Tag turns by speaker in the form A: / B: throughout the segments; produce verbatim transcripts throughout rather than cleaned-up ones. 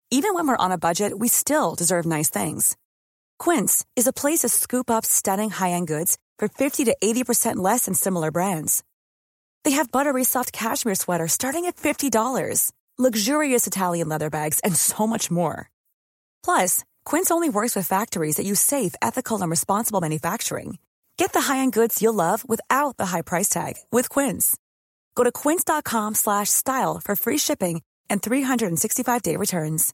A: Even when we're on a budget, we still deserve nice things. Quince is a place to scoop up stunning high-end goods for fifty to eighty percent less than similar brands. They have buttery soft cashmere sweaters starting at fifty dollars, luxurious Italian leather bags, and so much more. Plus, Quince only works with factories that use safe, ethical, and responsible manufacturing. Get the high-end goods you'll love without the high price tag with Quince. Go to quince.com slash style for free shipping and three sixty-five day returns.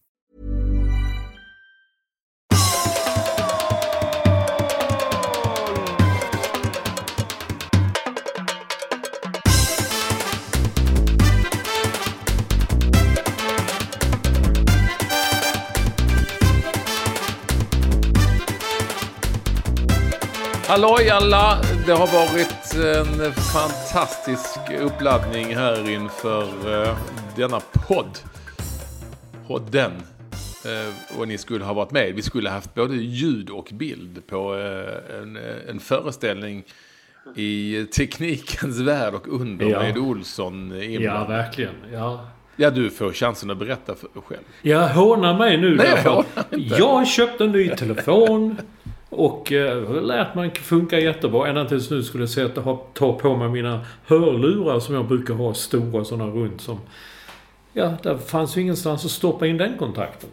B: Halloj alla, det har varit en fantastisk uppladdning här inför uh, denna podd. Podden. Uh, och ni skulle ha varit med. Vi skulle ha haft både ljud och bild på uh, en, en föreställning i teknikens värld och under ja. med Olsson inbland.
C: Ja, verkligen. Ja.
B: Ja, du får chansen att berätta för själv.
C: Jag hånar mig nu.
B: Nej, jag,
C: jag köpte en ny telefon. Och eh, lärt man funka jättebra. Ända tills nu skulle jag säga att jag ta på mig mina hörlurar som jag brukar ha, stora sådana runt som... Ja, där fanns ju ingenstans att stoppa in den kontakten.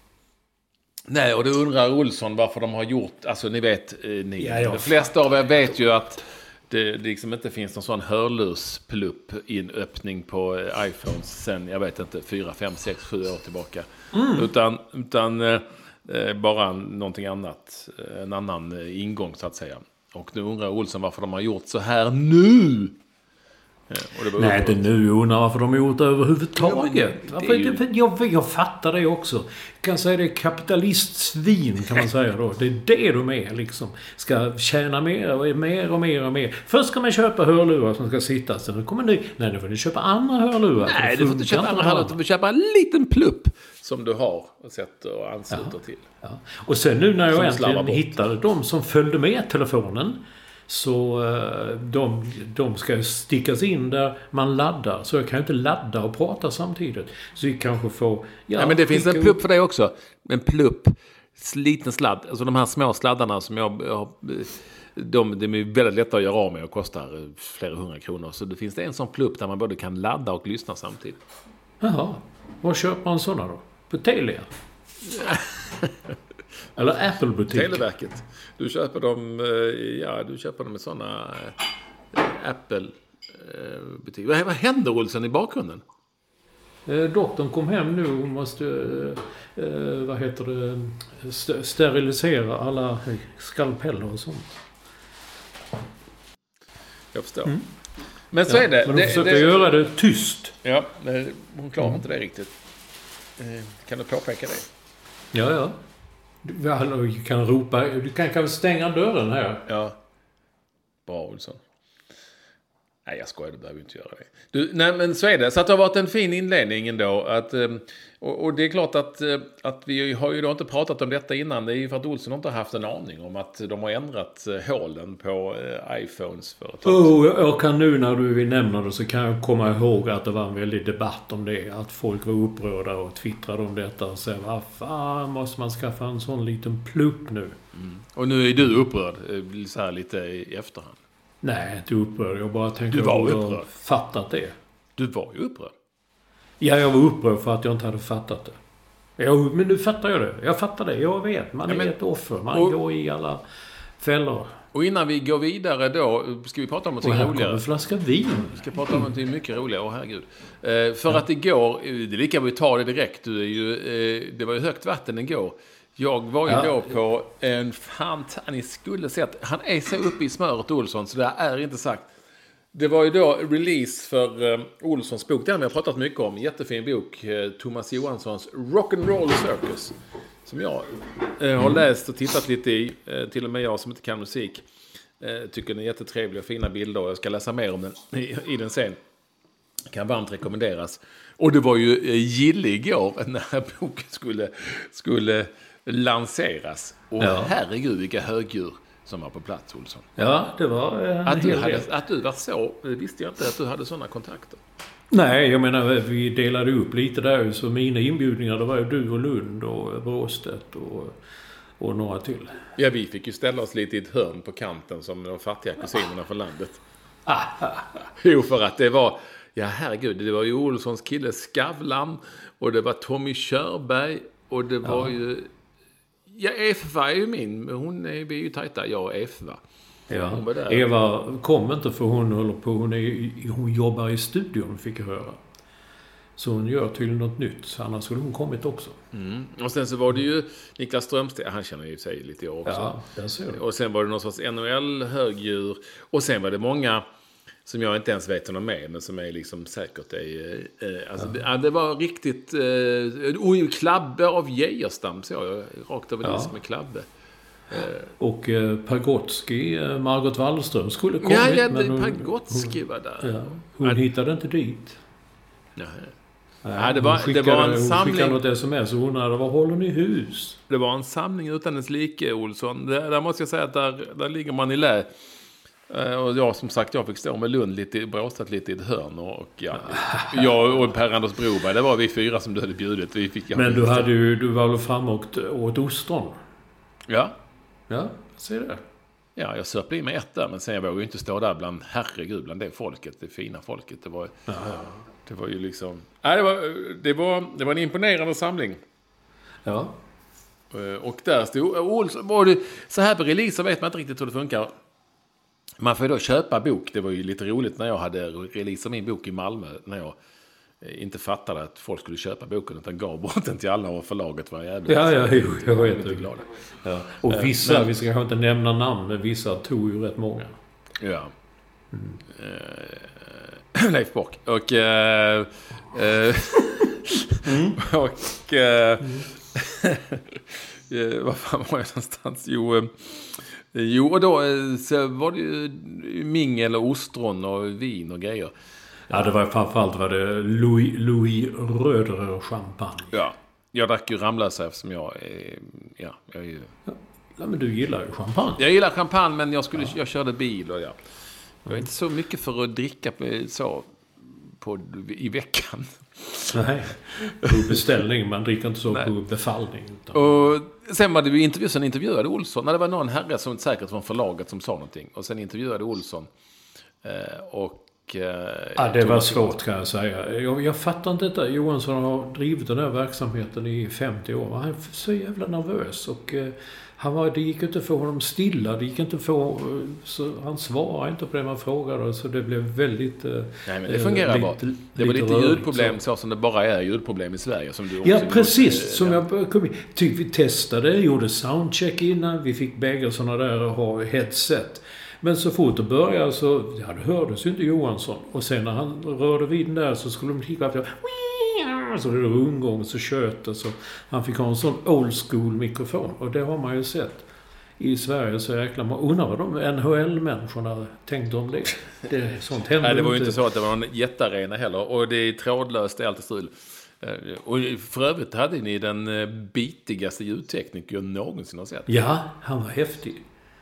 B: Nej, och då undrar Olsson varför de har gjort... Alltså, ni vet, ni,
C: ja,
B: de flesta av er vet ju att det liksom inte finns någon sån hörlursplupp i en öppning på iPhones sen, jag vet inte, fyra, fem, sex, sju år tillbaka. Mm. Utan... utan Eh, bara någonting annat, en annan ingång så att säga. Och nu undrar Olsson varför de har gjort så här nu. Eh, och det
C: Nej, inte nu. Undrar varför de har gjort det överhuvudtaget. Ja, det ju... jag, jag fattar det också. Jag kan säga det är kapitalistsvin kan man säga då. Det är det de är liksom. Ska tjäna mer och mer och mer och mer. Först ska man köpa hörlurar som ska sitta. Sen kommer ni... Nej, nu får ni köpa andra hörlurar.
B: Nej, du får inte köpa andra hörlurar. Du får köpa en liten plupp som du har och sätter och ansluter
C: ja.
B: till.
C: Ja. Och sen nu när jag äntligen hittade de som följde med telefonen, så de, de ska stickas in där man laddar. Så jag kan ju inte ladda och prata samtidigt. Så vi kanske får...
B: Ja, ja men det finns en plupp för dig också. En plupp, liten sladd. Alltså de här små sladdarna som jag... jag de, de är väldigt lätta att göra av med och kostar flera hundra kronor. Så det finns det en sån plupp där man både kan ladda och lyssna samtidigt.
C: Jaha. Var köper man sådana då? På Telia? Eller Apple-butik?
B: Televerket. Du köper dem, ja, du köper dem med sådana Apple-butik. Vad, vad händer, Olsson, i bakgrunden?
C: Eh, doktorn kom hem nu och måste, eh, vad heter det, st- sterilisera alla skalpeller och sånt.
B: Jag förstår. Mm. Men så ja, är det.
C: Men de
B: det,
C: försöker
B: det,
C: göra det tyst.
B: Ja, hon klarar mm. inte det riktigt. Kan du påpeka det?
C: Ja, ja. Du kan ropa, du kan kanske stänga dörren här.
B: Ja. Bra, Olsson. Nej, jag skojar, du behöver inte göra det. Du, nej, men så är det. Så att det har varit en fin inledning ändå. Att, och, och det är klart att, att vi har ju då inte pratat om detta innan. Det är ju för att Olsson inte har haft en aning om att de har ändrat hålen på iPhones för ett tag.
C: Oh, jag kan nu när du vill nämna det så kan jag komma ihåg att det var en väldig debatt om det. Att folk var upprörda och twittrade om detta och sa, vad fan måste man skaffa en sån liten plupp nu?
B: Mm. Och nu är du upprörd så här lite i efterhand.
C: Nej, inte upprörd. Jag bara tänkte
B: du var
C: att jag
B: upprörd.
C: fattat det.
B: Du var ju upprörd.
C: Ja, jag var upprörd för att jag inte hade fattat det. Ja, men nu fattar jag det. Jag fattar det. Jag vet. Man ja, men, är ett offer. Man och, går i alla fällor.
B: Och innan vi går vidare då ska vi prata om något roligare. Och här kommer en
C: flaska vin.
B: Vi ska prata om något mycket roligare. Åh, herregud. Eh, för ja. att igår, det är lika vi tar det direkt. Du är ju, eh, det var ju högt vatten igår. Jag var ju ja. då på en fantastisk skulle sett. Han är så uppe i smöret, Olsson, så det är inte sagt. Det var ju då release för eh, Olssons bok. Den har vi pratat mycket om. Jättefin bok. Eh, Thomas Johanssons Rock'n'Roll Circus. Som jag eh, har läst och tittat lite i. Eh, till och med jag som inte kan musik. Eh, tycker den är jättetrevlig och fina bilder. Jag ska läsa mer om den i, i den sen. Kan varmt rekommenderas. Och det var ju eh, gillig igår när boken skulle... skulle lanseras. Och ja. herregud, vilka högdjur som var på plats, Olsson.
C: Ja, det var... Eh,
B: att, du hade, att du var så... Visste jag inte att du hade sådana kontakter.
C: Nej, jag menar vi delade upp lite där. Så mina inbjudningar, det var ju du och Lund och Bråstedt och, och några till.
B: Ja, vi fick ju ställa oss lite i ett hörn på kanten som de fattiga kusinerna från landet. Jo, för att det var... Ja, herregud, det var ju Olssons kille Skavlan och det var Tommy Körberg och det var ja. ju... Ja, Eva är ju min, men hon är, vi är ju tajta, jag och Eva.
C: Ja, Eva kom inte för hon håller på, hon, är, hon jobbar i studion, fick jag höra. Så hon gör till något nytt, annars skulle hon kommit också.
B: Mm. Och sen så var det ju Niklas Strömstedt, han känner ju sig lite jag också.
C: Ja, det ser jag.
B: Och sen var det någon sorts N H L-högdjur. Och sen var det många som jag inte ens vet om de är, men som är liksom säkert är... Eh, alltså, ja. det, det var riktigt... Eh, och Klabbe av Geijerstam, så jag rakt över disk ja. med Klabbe.
C: Och eh, Pagotski, eh, Margot Wallström skulle kommit.
B: Ja, ja
C: men hon,
B: Pagotski var där.
C: Ja, hon ja. hittade inte dit.
B: Nej.
C: Ja,
B: ja, det, var,
C: skickade,
B: det var en samling...
C: Hon skickade något sms och hon undrade, vad håller ni hus?
B: Det var en samling utan ens like, Olsson. Där, där måste jag säga att där, där ligger man i lä. Och jag, som sagt, jag fick stå med Lund lite, bråstat lite i ett hörn. Och ja, jag och Per-Anders Broberg, det var vi fyra som du hade bjudit. Vi fick,
C: men du, hade ju, du var väl framme och åt ostron?
B: Ja.
C: Ja, ser det.
B: Ja, jag söp i mig ett där, men sen jag vågade ju inte stå där bland, herregud, bland det folket, det fina folket. Det var, ja. det var ju liksom... Nej, det var, det, var, det var en imponerande samling.
C: Ja.
B: Och där stod Olsson, var det, så här på releaser vet man inte riktigt hur det funkar. Man får ju då köpa bok. Det var ju lite roligt när jag hade releasat min bok i Malmö, när jag inte fattade att folk skulle köpa boken utan gav bort den till alla och förlaget var jävligt.
C: Ja, ja, jo, jag var
B: jätteglad.
C: Ja. Och vissa, men, vi ska kanske inte nämna namn, men vissa tog ju rätt många.
B: Ja. Mm. Uh, Leif Bock. Och... Uh, uh, mm. och... Uh, uh, vad fan var jag någonstans? Jo... Uh, Jo, och då så var det ju mingel och ostron och vin och grejer.
C: Ja, det var framförallt var det Louis, Louis Röder champagne.
B: Ja, jag drack ju Ramlösa eftersom jag är... Ja, jag är ju...
C: Ja, men du gillar ju champagne.
B: Jag gillar champagne, men jag, skulle, ja. jag körde bil och ja. Jag är inte så mycket för att dricka på, så på, i veckan.
C: Nej, på beställning. Man dricker inte så Nej. på befallning. Utan...
B: Och sen var det ju intervju, sen intervjuade Olsson. När det var någon herre som säkert var förlaget som sa någonting. Och sen intervjuade Olsson. Eh, och... Eh,
C: ja, det var svårt kan jag säga. Jag, jag fattar inte detta. Johansson har drivit den här verksamheten i femtio år. Han är så jävla nervös. Och eh, han var, det gick inte att få honom stilla. Det gick inte att få... Så han svarade inte på det man frågade. Så det blev väldigt... Eh,
B: Nej, men det fungerar eh, bra. Lite, det var lite rörigt, ljudproblem så. så som det bara är ljudproblem i Sverige. Som du också
C: ja, precis.
B: Gjort,
C: som
B: ja.
C: jag kom in. Tyck, vi testade, gjorde soundcheck innan. Vi fick bägge sådana där och ha headset. Men så fort det började så... Ja, det hördes ju inte Johansson. Och sen när han rörde vid den där så skulle de kicka upp. Så det var rundgång så kött och så. Han fick ha en sån old school mikrofon. Och det har man ju sett. I Sverige så jäkla man undrar vad de N H L-människorna tänkte om det. Det sånt händer.
B: Nej, det var ju inte så att det var någon jättarena heller. Och det är trådlöst, det är alltid strul. Och för övrigt hade ni den bitigaste ljudtekniker jag någonsin har sett.
C: Ja, han var häftig.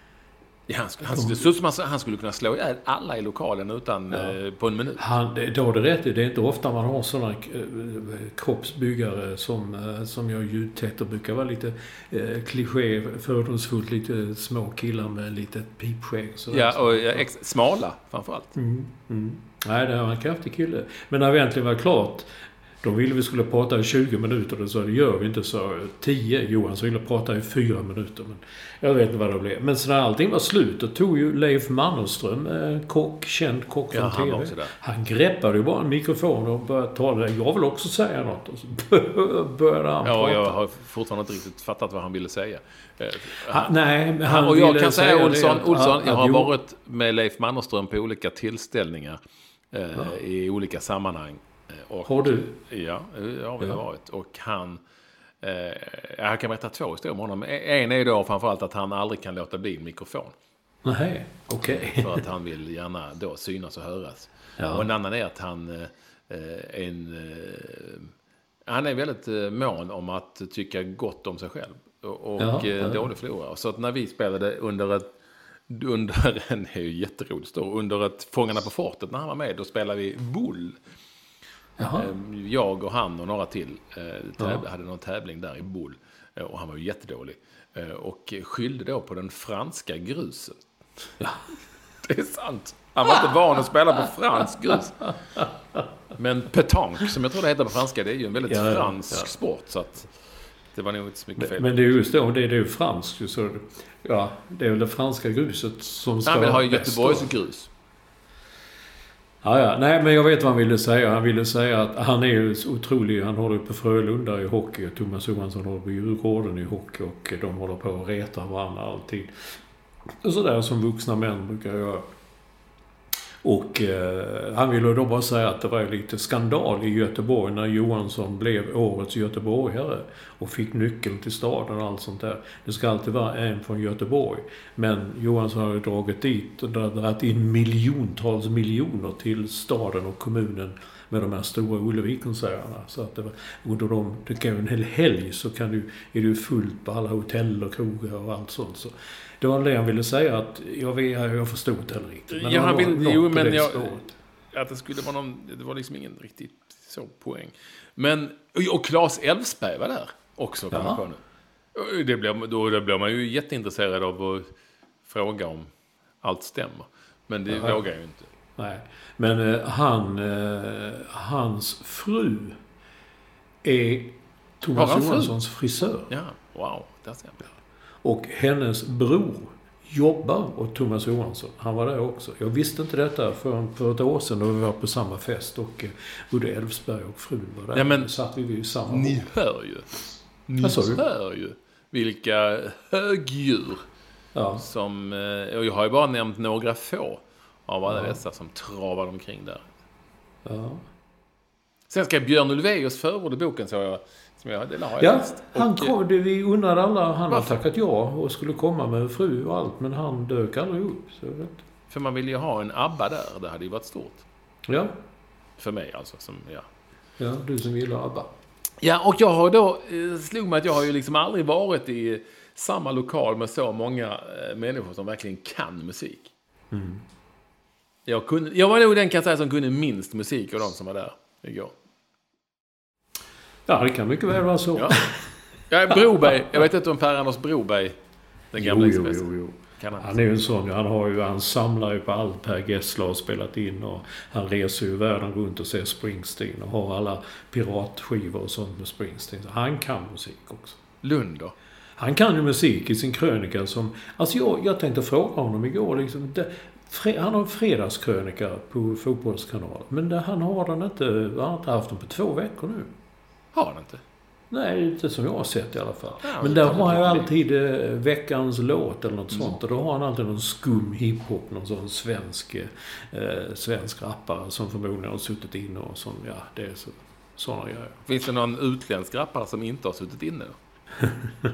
B: Ja, han, skulle, han, skulle, han, han skulle kunna slå ihjäl alla i lokalen utan, ja. eh, på en minut.
C: Han, då är det rätt. Det är inte ofta man har sådana eh, kroppsbyggare som, eh, som gör ljudtätt och brukar vara lite eh, kliché, fördomsfullt, lite små killar med lite pipskägg.
B: Ja, och ja, ex- smala framförallt.
C: Mm, mm. Nej, det var en kraftig kille. Men när vi äntligen var klart, de ville vi skulle prata i tjugo minuter och så det gör vi inte så tio. Johan så ville prata i fyra minuter. Men jag vet inte vad det blev. Men så när allting var slut då tog ju Leif Mannerström, kock, känd kock från
B: ja,
C: T V.
B: Han,
C: han greppade ju bara en mikrofon och började tala. Jag vill också säga något. Och så började han
B: ja,
C: prata.
B: Jag har fortfarande inte riktigt fattat vad han ville säga.
C: Han, nej, men han
B: och jag
C: ville
B: kan säga, Olsson,
C: att,
B: Olsson
C: att,
B: jag har
C: att,
B: varit med Leif Mannerström på olika tillställningar eh, ja. i olika sammanhang. Och,
C: har du?
B: Ja, det har vi ja. varit. Och han... Eh, jag kan berätta två historier om honom. En är då framförallt att han aldrig kan låta bli en mikrofon.
C: Nej, okej. Okay.
B: För att han vill gärna då synas och höras. Ja. Och en annan är att han... Eh, en, eh, han är väldigt eh, mån om att tycka gott om sig själv. Och, och ja, ja. dålig förlorare. Så att när vi spelade under ett... Under en... Det är ju jätteroligt. Under ett Fångarna på fortet när han var med. Då spelade vi boll.
C: Jaha.
B: Jag och han och några till täv- hade någon tävling där i boll. Och han var ju jättedålig. Och skyllde då på den franska grusen.
C: Ja.
B: Det är sant. Han var inte van att spela på fransk grus. Men pétanque, som jag tror det heter på franska, det är ju en väldigt ja, fransk ja. sport. Så att det var nog inte så mycket fel.
C: Men det är just det, det är ju franskt. Så ja, det är väl det franska gruset som ska...
B: Han vill ha Göteborgs grus.
C: Ja, ja. Nej, men jag vet vad han ville säga. Han ville säga att han är ju otrolig. Han håller på Frölunda i hockey. Thomas Johansson håller på Djurgården i hockey. Och de håller på att reta varandra alltid. Och sådär som vuxna män brukar göra. Och eh, han ville då bara säga att det var lite skandal i Göteborg när Johansson blev årets göteborgare och fick nyckeln till staden och allt sånt där. Det ska alltid vara en från Göteborg. Men Johansson har ju dragit dit och dragit in miljontals miljoner till staden och kommunen med de här stora Ullevi-konserterna. Så att det var, under de, det kan ju en hel helg så kan du, är det ju fullt på alla hotell och krogar och allt sånt. Så det var det han ville säga att jag, vet, jag förstod det heller riktigt.
B: Men ja, han vill, jo, men jag, att det skulle vara någon, det var liksom ingen riktigt så poäng. Men, och Claes Elfsberg var där också kanske nu. Det blir, då, då blir man ju jätteintresserad av att fråga om allt stämmer. Men det Jaha. vågar jag ju inte.
C: Nej, men eh, han, eh, hans fru är Thomas Johanssons frisör.
B: Ja, wow, det ser jag.
C: Och hennes bror jobbar åt Thomas Johansson. Han var där också. Jag visste inte detta för, för ett år sedan då vi var på samma fest. Och eh, både Elfsberg och frun var där.
B: Ja, men
C: satt vi vid samma
B: ni
C: år.
B: hör ju. Ni hör ju vilka högdjur. Ja. Som, och jag har ju bara nämnt några få av alla ja. dessa som travar omkring där.
C: Ja.
B: Sen ska Björn Ulvaeus förord i boken så jag, som jag, det har jag
C: ja,
B: läst.
C: Han kom, det, vi undrade alla, han har tackat ja och skulle komma med fru och allt, men han dök aldrig upp. Så vet.
B: För man vill ju ha en ABBA där, det hade ju varit stort.
C: Ja.
B: För mig alltså. Som, ja.
C: ja, du som gillar ABBA.
B: Ja, och jag har då, slog mig att jag har ju liksom aldrig varit i samma lokal med så många eh, människor som verkligen kan musik.
C: Mm.
B: Jag, kunde, jag var nog den kan säga som kunde minst musik av de som var där igår.
C: Ja, det kan mycket väl vara så.
B: Ja. Jag är Broberg. Jag vet inte om Per-Anders Broberg. Den gamla
C: jo, jo, jo, jo. Han, han är ju en sån. Han, har ju, han samlar ju på allt Per Gessle har spelat in. Och han reser ju världen runt och ser Springsteen. Och har alla piratskivor och sånt med Springsteen. Så han kan musik också.
B: Lund då?
C: Han kan ju musik i sin krönika som... Alltså jag, jag tänkte fråga honom igår liksom... Det, fre, han har en fredagskrönika på Fotbollskanalen. Men det, han har den inte... Han har inte haft den på två veckor nu.
B: Har han inte?
C: Nej, inte som jag har sett i alla fall. Ja, men
B: där
C: har han ju alltid eh, veckans låt eller något mm. sånt. Och då har han alltid någon skum hiphop, någon sån svensk, eh, svensk rappare som förmodligen har suttit inne och sån, ja, det är så, såna grejer.
B: Finns det någon utländsk rappare som inte har suttit inne då?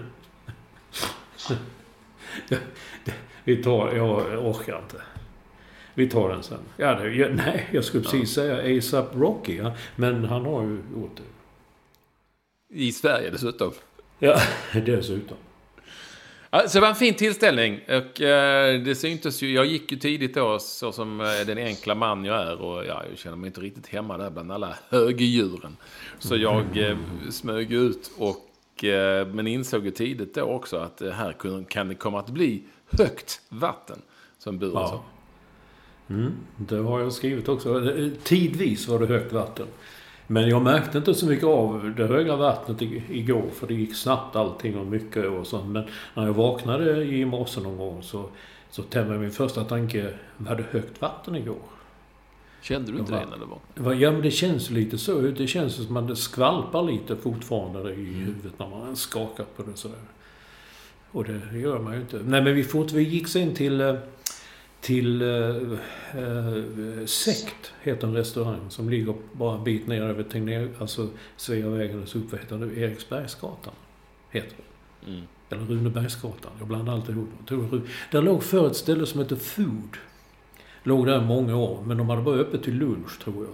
C: det, det, vi tar, jag orkar inte. Vi tar den sen. Ja, det, jag, nej, jag skulle precis ja. säga A$AP Rocky, ja, men han har ju gjort det.
B: I Sverige dessutom.
C: Ja, dessutom.
B: Ja, så det var en fin tillställning. Och eh, det syntes ju, jag gick ju tidigt då så som eh, den enkla man jag är. Och ja, jag känner mig inte riktigt hemma där bland alla högdjuren. Så jag eh, smög ut och eh, men insåg ju tidigt då också att eh, här kan, kan det komma att bli högt vatten som bor ja. så.
C: Mm, det har jag skrivit också. Tidvis var det högt vatten. Men jag märkte inte så mycket av det höga vattnet igår. För det gick snabbt allting och mycket och sånt. Men när jag vaknade i morse någon gång så, så tämde min första tanke. Var det högt vatten igår?
B: Kände du inte
C: var,
B: det när det var?
C: Ja, men det känns lite så. Det känns som att man skvalpar lite fortfarande i huvudet när man skakar på det sådär. Och det gör man ju inte. Nej, men vi, fort, vi gick sen till... till äh, äh, Sekt heter en restaurang som ligger bara en bit ner över Tegnér, alltså Sveavägens uppvättande Eriksbergsgatan heter det. Mm. Eller Runebergsgatan, jag blandar alltid ihop. Där låg för ett ställe som heter Food. Låg där många år, men de hade bara öppet till lunch tror jag.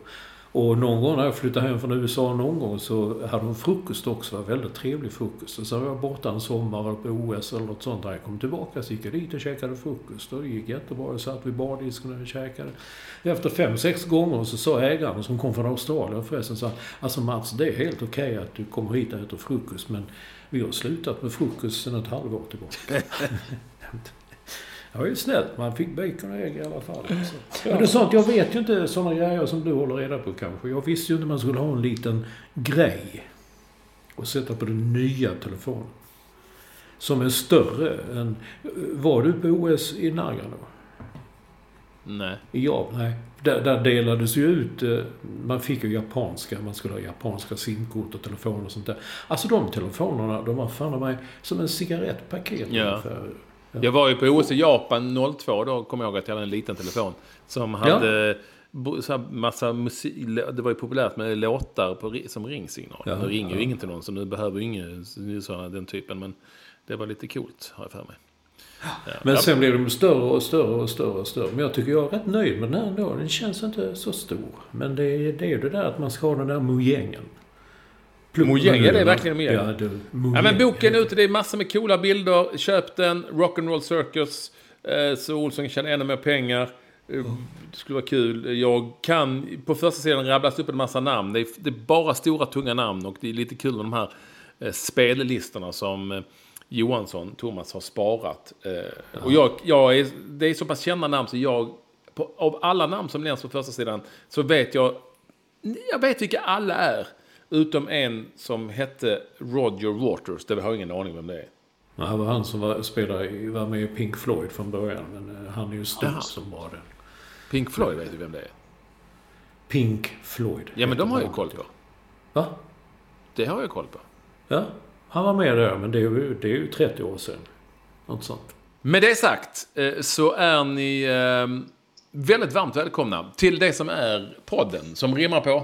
C: Och någon gång när jag flyttade hem från U S A någon gång så hade de frukost också. Det var väldigt trevlig frukost. Och så var jag borta en sommar på O S eller något sånt där. Jag kom tillbaka så gick jag dit och käkade frukost. Och det gick jättebra. Jag satt vid bardisken och käkade. Efter fem, sex gånger så sa ägaren som kom från Australien förresten så alltså Mats, det är helt okej att du kommer hit och äter frukost. Men vi har slutat med frukost sedan ett halvår tillbaka. Det var ju snällt. Man fick bacon och ägg i alla fall. Men det är sånt, jag vet ju inte sådana grejer som du håller reda på kanske. Jag visste ju inte man skulle ha en liten grej och sätta på den nya telefonen. Som är större än... Var du på O S i Nagano?
B: Nej.
C: Ja, nej. Där, där delades ju ut... Man fick ju japanska. Man skulle ha japanska simkort och telefoner och sånt där. Alltså de telefonerna, de var fan av mig som en cigarettpaket.
B: Ja.
C: Ungefär. Ja.
B: Jag var ju på O S i Japan noll två, då kom jag ihåg att jag hade en liten telefon som hade ja. så massa musik. Det var ju populärt med låtar på, som ringsignal. Ja, nu ringer ja. ju ingen till någon, så nu behöver ingen sådana den typen, men det var lite coolt, har jag för mig. Ja.
C: Men sen blev de större och större och större och större. Men jag tycker jag är rätt nöjd med den här ändå. Den känns inte så stor. Men det är det, är det där att man ska ha den där mojängen.
B: Mojäng, är det verkligen Mojäng?
C: Ja, det,
B: ja, men boken är ute, det är massor med coola bilder. Köp den, Rock'n'Roll Circus, eh, så Olsson tjänar ännu mer pengar. Mm. Det skulle vara kul. Jag kan på första sidan rabblas upp en massa namn. Det är, det är bara stora, tunga namn. Och det är lite kul med de här eh, spellistorna som eh, Johansson, Thomas, har sparat. Eh, ja. Och jag, jag är, det är så pass kända namn så jag, på, av alla namn som nämns på första sidan, så vet jag, jag vet vilka alla är. Utom en som hette Roger Waters. Det har jag ingen aning om det är.
C: Ja, det var han som var, spelade, var med i Pink Floyd från början. Men han är ju stor Aha. som var den.
B: Pink Floyd, vet du vem det är?
C: Pink Floyd.
B: Ja, men de har ju koll på.
C: Va?
B: Det har jag koll på.
C: Ja, han var med där. Men det är ju, det är ju trettio år sedan. Något sånt.
B: Med det sagt så är ni väldigt varmt välkomna till det som är podden. Som rimmar på...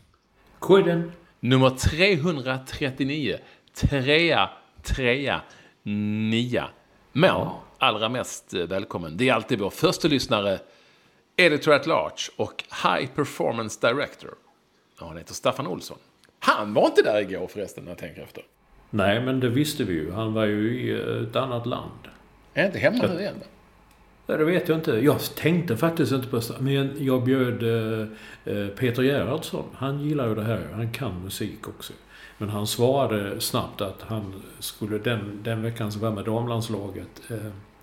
C: Koden.
B: Nummer trehundratrettionio. Trea, trea, nia. Men allra mest välkommen. Det är alltid vår första lyssnare, editor at large och high performance director. Ja, han heter Staffan Olsson. Han var inte där igår förresten när jag tänker efter.
C: Nej, men det visste vi ju. Han var ju i ett annat land.
B: Är inte hemma nu igen då?
C: Nej, det vet jag inte. Jag tänkte faktiskt inte på det. Men jag bjöd eh, Peter Gerhardsson. Han gillar ju det här. Han kan musik också. Men han svarade snabbt att han skulle den, den veckan som var med damlandslaget eh,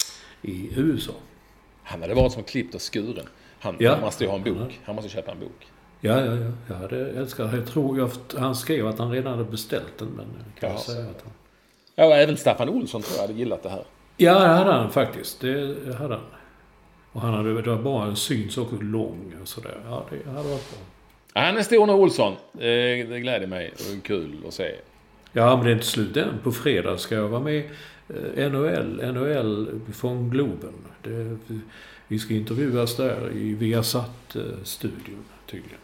C: i U S A.
B: Han hade varit som klippt och skuren. Han,
C: ja.
B: han måste ju ha en bok. Han måste köpa en bok.
C: Ja, ja, ja. Jag hade älskat. Jag tror jag, han skrev att han redan hade beställt den. Men kan
B: ja,
C: jag säga att han...
B: Ja, och även Staffan Olsson tror jag hade gillat det här.
C: Ja, det hade han faktiskt. Det hade han. Och han hade, det var bara en syns också lång och sådär. Ja, det hade varit bra.
B: Han är stor nu, Olsson. Det gläder mig. Det är kul att se.
C: Ja, men det är inte slut än. På fredag ska jag vara med N H L. N H L från Globen. Det, vi ska intervjuas där i Viasat-studion tydligen.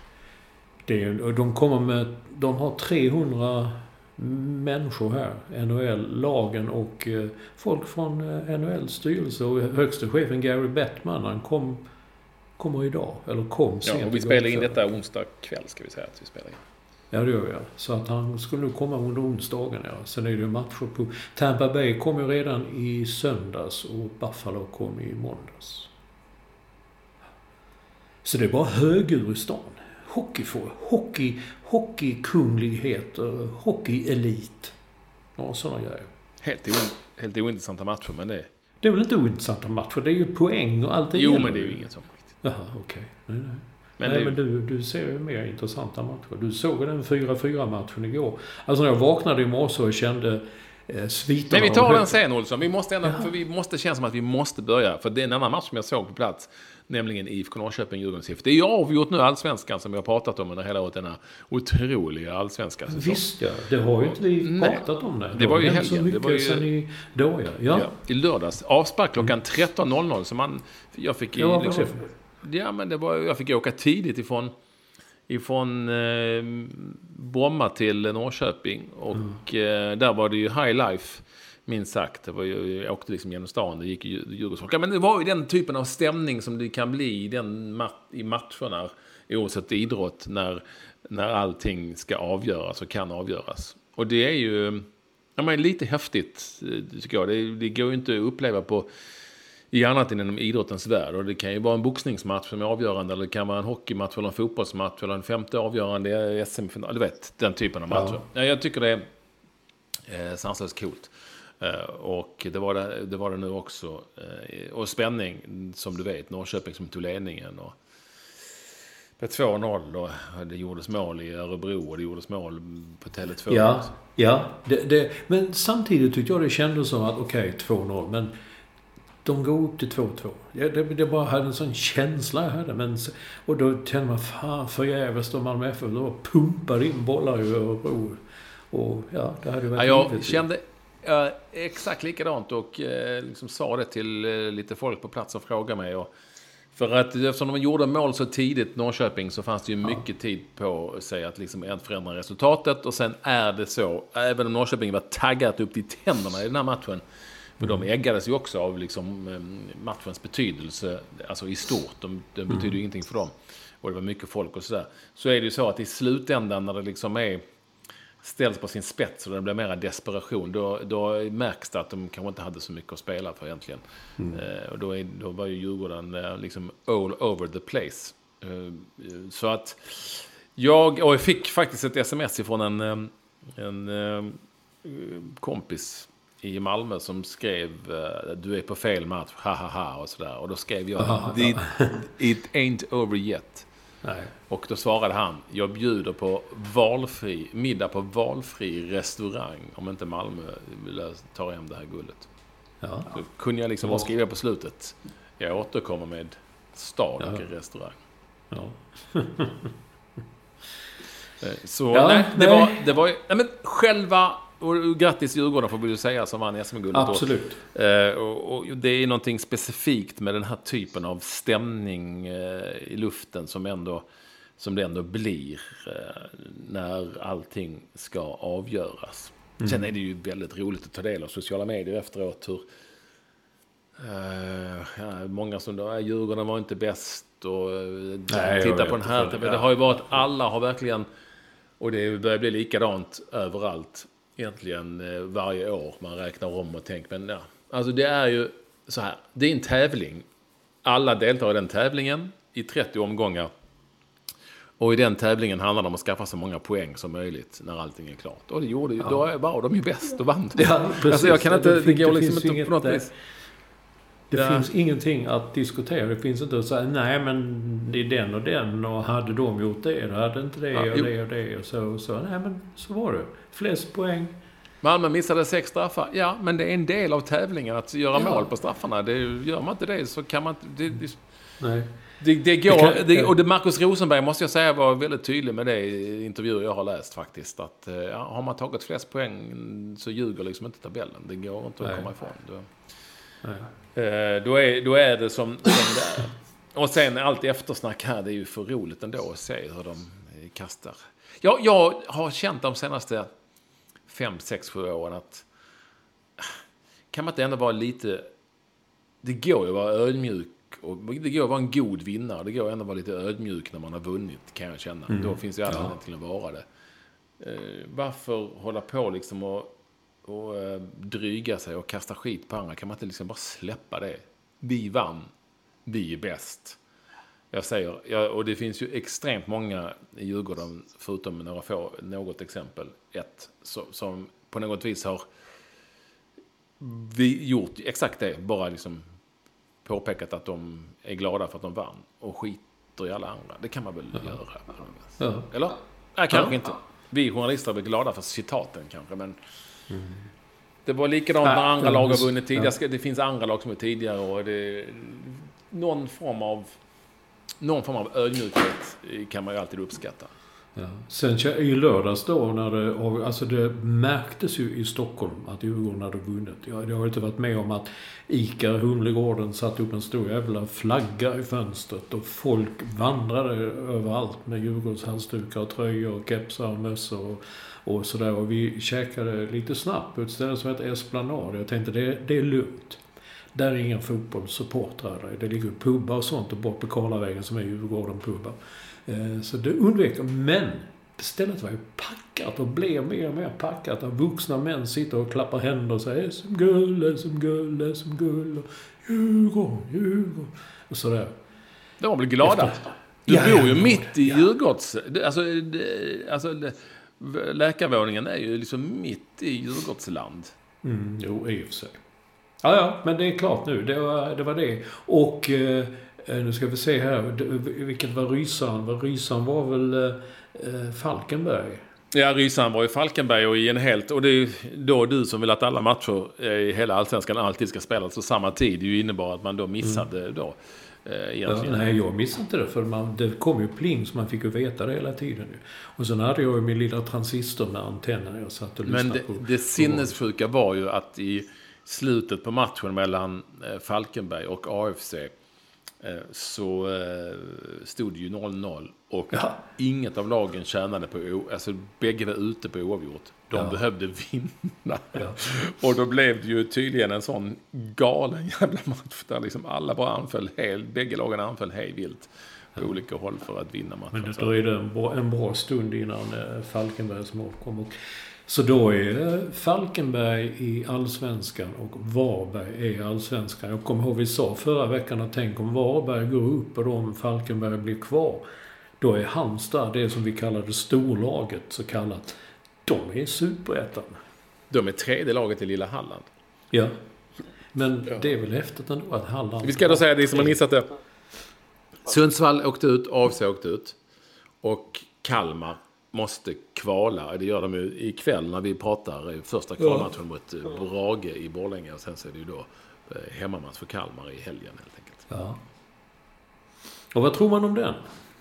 C: Det, de kommer med... De har trehundra människor här. N H L-lagen och eh, folk från eh, N H L-styrelse och högsta chefen Gary Bettman, han kom, kommer idag, eller kom sent.
B: Ja, och vi spelar in detta onsdag kväll, ska vi säga att vi spelar in.
C: Ja, det gör vi. Så att han skulle nog komma under onsdagen. Ja. Sen är det ju matcher på... Tampa Bay kom ju redan i söndags och Buffalo kom i måndags. Så det är bara högur i stan. Hockeyfår, hockey, hockeykungligheter, hockeyelit. Ja, sådana grejer.
B: Helt, o- helt ointressanta matcher, men det är...
C: Det är väl inte ointressanta matcher, det är ju poäng och allt det.
B: Jo, gäller. Men det är ju inget sånt riktigt.
C: Jaha, okej. Okay. Nej, nej.
B: Men,
C: nej,
B: det...
C: men du, du ser ju mer intressanta matcher. Du såg den fyra fyra matchen igår. Alltså när jag vaknade i morse och kände eh, sviterna.
B: Nej, vi tar den sen, Olsson. Vi måste ändå, för vi måste känna som att vi måste börja. För det är en annan match som jag såg på plats. Nämligen I F K Norrköping, Djurgårdens I F. Det är ju avgjort nu allsvenskan som vi har pratat om under hela året. Denna otroliga allsvenska säsong.
C: Visst ja, det har ju inte vi pratat om det.
B: Det var ju
C: helgen. Så mycket det var ju... sen i då, ja. Ja.
B: ja. I lördags. Avspark klockan tretton noll noll. Så man, jag fick...
C: Ja,
B: liksom, ja, men det var, jag fick åka tidigt ifrån... ifrån eh, Bromma till Norrköping. Och mm. eh, där var det ju high life, minst sagt. Det var ju, jag åkte liksom genom stan, det gick ju Djurgårdsfolk. Men det var ju den typen av stämning som det kan bli i, den mat, i matcherna oavsett idrott, när, när allting ska avgöras och kan avgöras. Och det är ju ja, men lite häftigt, tycker jag. Det, det går ju inte att uppleva på i annat än inom idrottens värld. Och det kan ju vara en boxningsmatch som är avgörande, eller det kan vara en hockeymatch eller en fotbollsmatch eller en femte avgörande S M-final. Du vet, den typen av matcher. Ja. Jag tycker det är eh, sanslöst coolt. Uh, och det var det, det var det nu också. Uh, och spänning, som du vet, Norrköping som tog ledningen. Och på två noll, och det gjordes mål i Örebro och det gjordes mål på Tele två.
C: Ja, ja det, det, men samtidigt tyckte jag det kändes som att okej, okay, två noll, men de går upp till två två. Ja, det, det bara hade en sån känsla jag hade. Men, och då kände man, fan förgäves då Malmö F F då pumpade in bollar i Örebro. Och ja, det hade varit
B: ja, jag kände uh, exakt likadant och uh, liksom sa det till uh, lite folk på plats och frågade mig. Och, för att eftersom de gjorde mål så tidigt, Norrköping, så fanns det ju mycket ja. tid på sig att liksom förändra resultatet. Och sen är det så, även om Norrköping var taggat upp till tänderna i den här matchen, för de äggades ju också av liksom matchens betydelse, alltså i stort. De, de betyder ju ingenting för dem. Och det var mycket folk och sådär. Så är det ju så att i slutändan, när det liksom är ställs på sin spets och det blir mera desperation, då, då märks det att de kanske inte hade så mycket att spela för egentligen. Mm. Eh, och då, är, då var ju Djurgården eh, liksom all over the place. Eh, så att jag, och jag fick faktiskt ett sms ifrån en, en, en, en kompis i Malmö som skrev du är på fel match, ha ha ha och sådär. Och då skrev jag it, it ain't over yet. Nej. Och då svarade han, jag bjuder på valfri middag på valfri restaurang om inte Malmö vill ta hem det här guldet. Ja. Så kunde jag liksom bara skriva på slutet, jag återkommer med stad och ja. restaurang. Ja. Så ja, nej, det nej. var det var nej, men själva. Och grattis Djurgården får vi ju säga som vann S M-guldet.
C: Absolut.
B: Eh, och, och det är någonting specifikt med den här typen av stämning eh, i luften som, ändå, som det ändå blir eh, när allting ska avgöras. Mm. Sen är det ju väldigt roligt att ta del av sociala medier efteråt. Hur, eh, ja, många som då, Djurgården var inte bäst och Nej, titta på den här. Det, det har ju varit, alla har verkligen, och det börjar bli likadant överallt. Egentligen varje år man räknar om och tänker, men ja, alltså det är ju så här, det är en tävling. Alla deltar i den tävlingen i trettio omgångar. Och i den tävlingen handlar det om att skaffa så många poäng som möjligt när allting är klart. Och det gjorde ju, ja. då var de ju bäst och vann. Ja, alltså jag kan inte, det, det går det liksom inte på något vis.
C: Det ja. finns ingenting att diskutera. Det finns inte att säga, nej men det är den och den och hade de gjort det, då hade inte det ja, och jo. det och det och så och så. Nej men så var det. Flest poäng.
B: Malmö missade sex straffar. Ja, men det är en del av tävlingen att göra ja. mål på straffarna. Det, gör man inte det så kan man inte... Det, det, nej. Det, det går, det kan, det, och det Marcus Rosenberg måste jag säga var väldigt tydlig med det i intervjuer jag har läst faktiskt. Att ja, har man tagit flest poäng så ljuger liksom inte tabellen. Det går inte att nej. komma ifrån. Då, nej. Då, är, då är det som, som det är. Och sen allt eftersnack här, det är ju för roligt ändå att se hur de kastar. Jag, jag har känt de senaste fem, sex, sju åren att kan man inte ändå vara lite... Det går ju att vara ödmjuk och det går att vara en god vinnare. Det går ändå att vara lite ödmjuk när man har vunnit, kan jag känna. Mm. Då finns det ju alla ja. till att vara det. Eh, varför hålla på liksom och, och eh, dryga sig och kasta skit på andra? Kan man inte liksom bara släppa det? Vi vann. Vi är bäst. Jag säger, ja, och det finns ju extremt många i Djurgården, förutom några få, något exempel, ett, så, som på något vis har vi gjort exakt det, bara liksom påpekat att de är glada för att de vann och skiter i alla andra. Det kan man väl ja. göra. Ja. Eller? Nej, kanske ja. inte. Vi journalister är väl glada för citaten kanske, men mm. det var likadant när andra lag har vunnit tidigare. Ja. Det finns andra lag som är tidigare och det är någon form av någon form av ödmjukhet kan man ju alltid uppskatta.
C: Ja. Sen i lördags då, när det, alltså det märktes ju i Stockholm att Djurgården hade vunnit. Jag, jag har inte varit med om att Ica Humlegården satt upp en stor jävla flagga i fönstret och folk vandrade överallt med Djurgårdens halsdukar och tröjor och kepsar och mössor och, och sådär. Och vi käkade lite snabbt på ett ställe som heter Esplanad. Jag tänkte det, det är lugnt. Där är inga fotbollssupportrar. Det ligger pubbar och sånt och bort på Karlavägen som är Djurgården pubbar. Så det undvek jag. Men stället var ju packat och blev mer och mer packat. Och vuxna män sitter och klappar händer och säger S M-guld, S M-guld, S M-guld. Djurgården, Djurgården. Och sådär.
B: De var väl glada.
C: Efter...
B: Du
C: ja,
B: bor ju
C: ja,
B: mitt i
C: ja.
B: Djurgårds... Alltså, det, alltså det, läkarvåningen är ju liksom mitt i Djurgårdsland.
C: Mm, jo, i och för sig. Ja, ja, men det är klart nu. Det var det. Var det. Och eh, nu ska vi se här. Vilket var Rysan? Var Rysan var väl eh, Falkenberg?
B: Ja, Rysan var i Falkenberg och i en helt... Och det är ju då du som vill att alla matcher i hela allsvenskan alltid ska spelas på samma tid. Det ju innebar att man då missade mm. då. Eh,
C: ja, nej, jag missade inte det. För man, det kom ju pling så man fick ju veta det hela tiden. Och sen hade jag ju min lilla transistor med antenner. Jag satt och lyssnade.
B: Men det,
C: på,
B: det sinnessjuka var ju att i slutet på matchen mellan Falkenberg och A F C så stod det ju noll noll och ja. Inget av lagen tjänade på, alltså bägge var ute på oavgjort. De ja. behövde vinna. Ja. Och då blev det ju tydligen en sån galen jävla match där liksom alla bara anföll helt, bägge lagen anföll helt vilt på ja. olika håll för att vinna matchen.
C: Men det dröjde en bra, en bra stund innan Falkenbergs mål kom. Och så då är Falkenberg i allsvenskan och Varberg är i allsvenskan. Jag kommer ihåg vi sa förra veckan att tänk om Varberg går upp och om Falkenberg blir kvar. Då är Halmstad, det som vi kallade storlaget så kallat, de är superettan.
B: De är tredje laget i lilla Halland.
C: Ja, men ja. det är väl häftigt ändå att Halland...
B: Vi ska då säga det som har missat det. Sundsvall åkte ut, A F C åkte ut och Kalmar måste kvala. Det gör de ju ikväll när vi pratar första kvalmatchen mot Brage i Borlänge. Och sen så är det ju då hemmamatch för Kalmar i helgen helt enkelt.
C: Ja. Och vad tror man om den?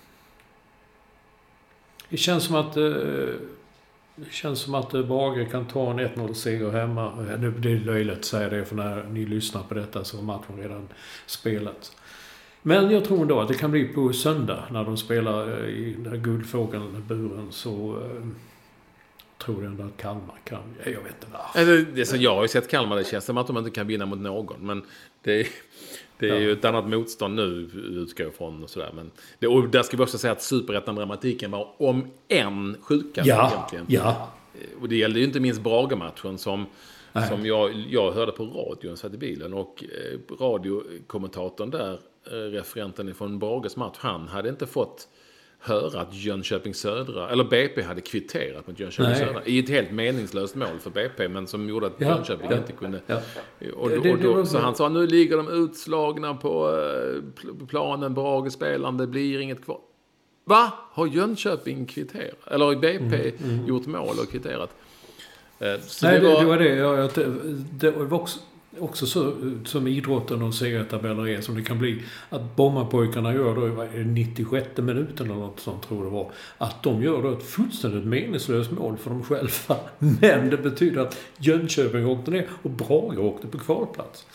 C: Det känns som att det känns som att Brage kan ta en ett noll-seger hemma. Det är löjligt att säga det för när ni lyssnar på detta så har matchen redan spelat. Men jag tror ändå att det kan bli på söndag när de spelar i den här guldfågelburen så eh, tror jag ändå att Kalmar kan. Jag vet inte varför.
B: Det, det, så jag har ju sett Kalmar, det känns som att de inte kan vinna mot någon. Men det, det är ja. ju ett annat motstånd nu utgår ifrån och sådär. Men det, och där ska vi också säga att superettan-dramatiken var om en sjukare
C: ja,
B: egentligen.
C: Ja.
B: Och det gällde ju inte minst Brage-matchen som... Nej. Som jag, jag hörde på radion satt i bilen och eh, radiokommentatorn där, eh, referenten från Brages match, han hade inte fått höra att Jönköping Södra, eller B P hade kvitterat mot Jönköping Nej. Södra i ett helt meningslöst mål för B P, men som gjorde att ja, Jönköping ja, inte kunde. Ja. Och då, och då, så han sa, nu ligger de utslagna på eh, planen, Brage-spelaren, det blir inget kvar. Va? Har Jönköping kvitterat? Eller har B P mm, mm. gjort mål och kvitterat? Så
C: Nej,
B: det, var...
C: det, det var det. Ja, det, det var också, också så som idrotten och serietabeller är som det kan bli. Att Bommapojkarna gör då i nittiosjätte minuten eller något sånt tror det var. Att de gör då ett fullständigt meningslöst mål för dem själva. Men det betyder att Jönköping åkte ner och Brage åkte på kvalplats.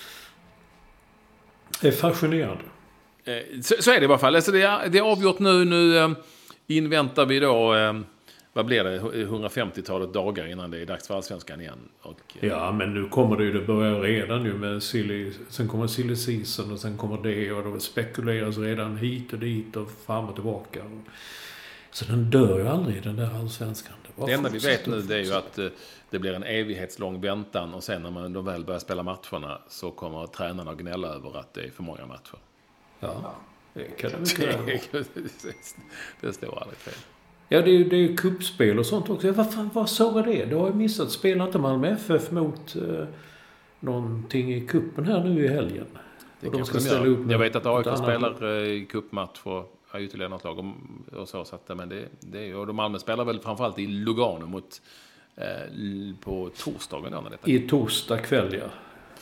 C: Det är fascinerande.
B: Så, så är det i alla fall. Alltså det, är, det är avgjort nu. Nu inväntar vi då... Vad blir det? hundrafemtiotalet dagar innan det är dags för allsvenskan igen. Och,
C: ja, men nu kommer det ju, det börjar redan ju med silly, sen kommer silly season och sen kommer det och då spekuleras redan hit och dit och fram och tillbaka. Så den dör ju aldrig, den där allsvenskan. Det,
B: det enda vi vet nu det är ju att det blir en evighetslång väntan och sen när man då väl börjar spela matcherna så kommer tränarna att gnälla över att det är för många matcher.
C: Ja, det kan det mycket
B: Det står aldrig fel.
C: Ja, det är ju det är kuppspel och sånt också. Vad fan, vad såg det? Det har jag missat. Spelar inte Malmö F F mot eh, någonting i kuppen här nu i helgen?
B: Det de ska ställa upp jag vet att A I K spelar i kuppmatch för ytterligare något lag och, och så. så att, men det, det, och de Malmö spelar väl framförallt i Lugano mot, eh, på torsdagen. Då, när detta
C: I torsdag kväll, ja.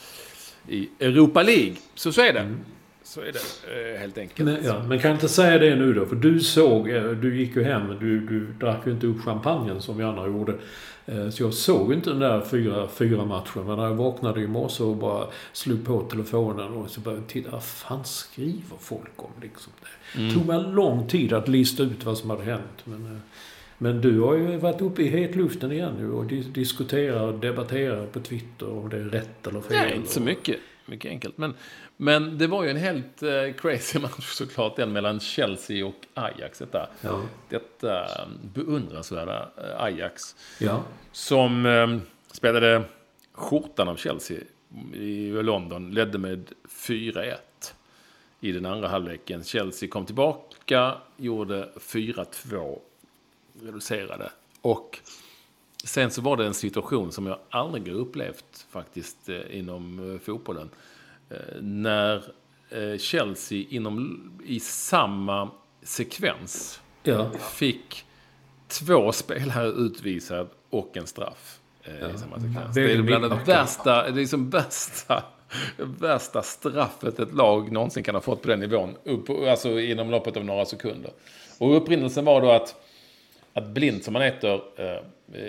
B: I Europa League. Så så är det. Mm. Så är det eh, helt enkelt.
C: Men, ja, men kan inte säga det nu då? För du såg, du gick ju hem, du, du drack ju inte upp champagnen som vi andra gjorde. Eh, så jag såg inte den där fyra, fyra matchen. Men när jag vaknade i morse och bara slog på telefonen och så började jag titta, vad fan skriver folk om liksom det? Mm. Det tog mig lång tid att lista ut vad som hade hänt. Men, eh, men du har ju varit uppe i hetluften igen nu och dis- diskuterar och debatterar på Twitter om det är rätt eller fel.
B: Nej, inte så mycket. mycket enkelt. Men, men det var ju en helt uh, crazy match såklart, den mellan Chelsea och Ajax. Detta, ja. detta beundransvärda uh, Ajax.
C: Ja.
B: Som um, spelade skjortan av Chelsea i London, ledde med fyra ett i den andra halvleken. Chelsea kom tillbaka, gjorde fyra två, reducerade. Och sen så var det en situation som jag aldrig har upplevt faktiskt eh, inom eh, fotbollen. Eh, när eh, Chelsea inom, i samma sekvens
C: ja.
B: fick två spelare utvisad och en straff eh, ja. i samma sekvens. Det är bland det värsta, det är liksom bästa, värsta straffet ett lag någonsin kan ha fått på den nivån. Upp, alltså inom loppet av några sekunder. Och upprinnelsen var då att att Blind, som han heter, eh,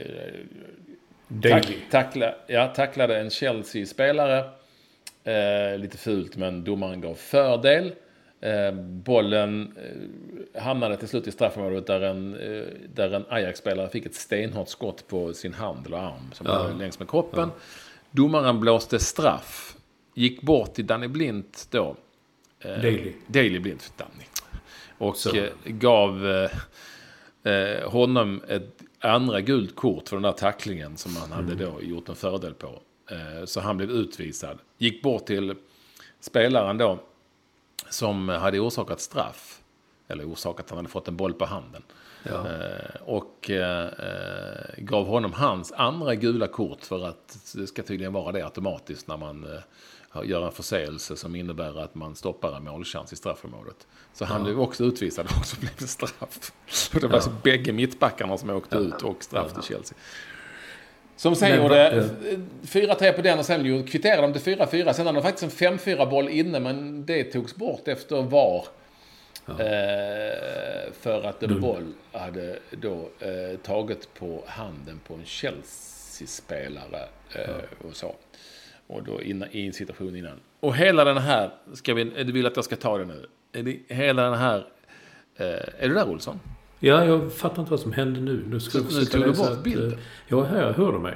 B: tack, tackla, ja, tacklade en Chelsea-spelare eh, lite fult, men domaren gav fördel. Eh, bollen eh, hamnade till slut i straffområdet där en, eh, där en Ajax-spelare fick ett stenhårt skott på sin hand eller arm som ja. var längs med kroppen. Ja. Domaren blåste straff, gick bort till Danny Blind då. Eh,
C: Daily.
B: Daily Blind för Danny. Och eh, gav... Eh, Eh, honom ett andra gult kort för den där tacklingen som han hade då gjort en fördel på. Eh, så han blev utvisad. Gick bort till spelaren då som hade orsakat straff. Eller orsakat att han hade fått en boll på handen. Ja. Eh, och eh, gav honom hans andra gula kort, för att det ska tydligen vara det automatiskt när man eh, gör en förseelse som innebär att man stoppar en målchans i straffområdet. Så han ja. blev också utvisad och så blev det straff. Och det var ja. alltså bägge mittbackarna som åkte ja. ut och straff till Chelsea. Som sen men, gjorde fyra tre på den och sen kvitterade de till fyra fyra. Sen hade de faktiskt en fem fyra boll inne, men det togs bort efter var. Ja. Eh, för att en boll hade då eh, tagit på handen på en Chelsea-spelare eh, ja. och så. Och då innan, i en situation innan. Och hela den här, ska vi, du vill att jag ska ta det nu? Är det, hela den här, eh, är du där, Olsson?
C: Ja, jag fattar inte vad som händer nu. Nu ska
B: nu tog du bort bilden.
C: Jag hör, hör du mig?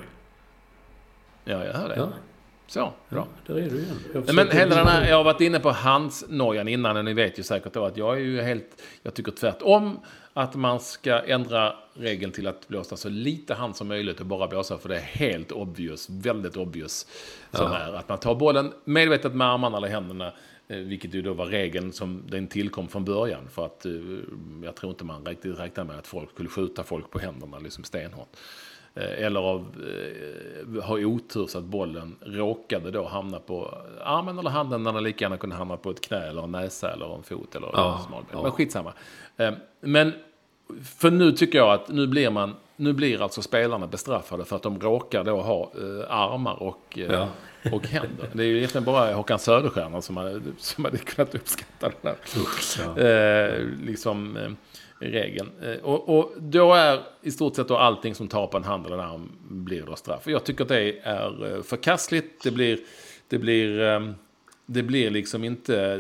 B: Ja, jag hör det.
C: Ja.
B: Så, bra.
C: Ja, där är du igen.
B: Men hela den här, jag har varit inne på hans nojan innan, och ni vet ju säkert då att jag är ju helt, jag tycker tvärtom att man ska ändra regeln till att blåsa så lite hand som möjligt och bara blåsa, för det är helt obvious, väldigt obvious som ja. är att man tar bollen medvetet med armarna eller händerna, vilket ju då var regeln som den tillkom från början, för att jag tror inte man riktigt räknade med att folk skulle skjuta folk på händerna liksom stenhårt. Eller av eh, ha otur så att bollen råkade då hamna på armen eller handen, när den lika gärna kunde hamna på ett knä eller en näsa eller en fot eller ja, en smalben. Ja. Men skitsamma. Eh, men för nu tycker jag att nu blir man nu blir alltså spelarna bestraffade för att de råkar då ha eh, armar och eh, ja. och händer. Det är ju egentligen bara Håkan Söderstjärna som hade, som hade kunnat uppskatta den där ja. eh, liksom eh, regeln. Och, och då är i stort sett då allting som tar på en hand eller en arm blir då straff. Och jag tycker att det är förkastligt. Det blir, det blir, det blir liksom inte...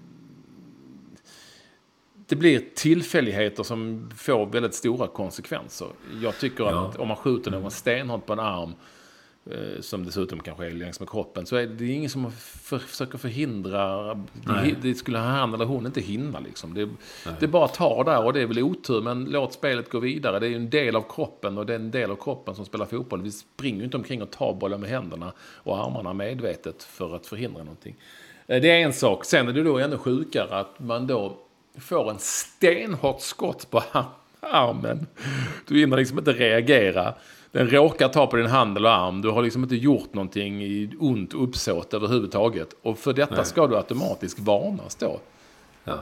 B: Det blir tillfälligheter som får väldigt stora konsekvenser. Jag tycker ja. att om man skjuter någon stenhårt på en arm, som dessutom kanske är längs med kroppen, så är det ingen som för, försöker förhindra det, det skulle han eller hon inte hinna liksom. Det, det bara tar där, och det är väl otur, men låt spelet gå vidare. Det är ju en del av kroppen, och det är en del av kroppen som spelar fotboll. Vi springer ju inte omkring och tar bollen med händerna och armarna medvetet för att förhindra någonting. Det är en sak. Sen är det då ännu sjukare att man då får en stenhårt skott på armen. Du hinner liksom inte reagera. Den råkar ta på din hand eller arm. Du har liksom inte gjort någonting i ont uppsåt överhuvudtaget. Och för detta Nej. ska du automatiskt varnas då. Ja.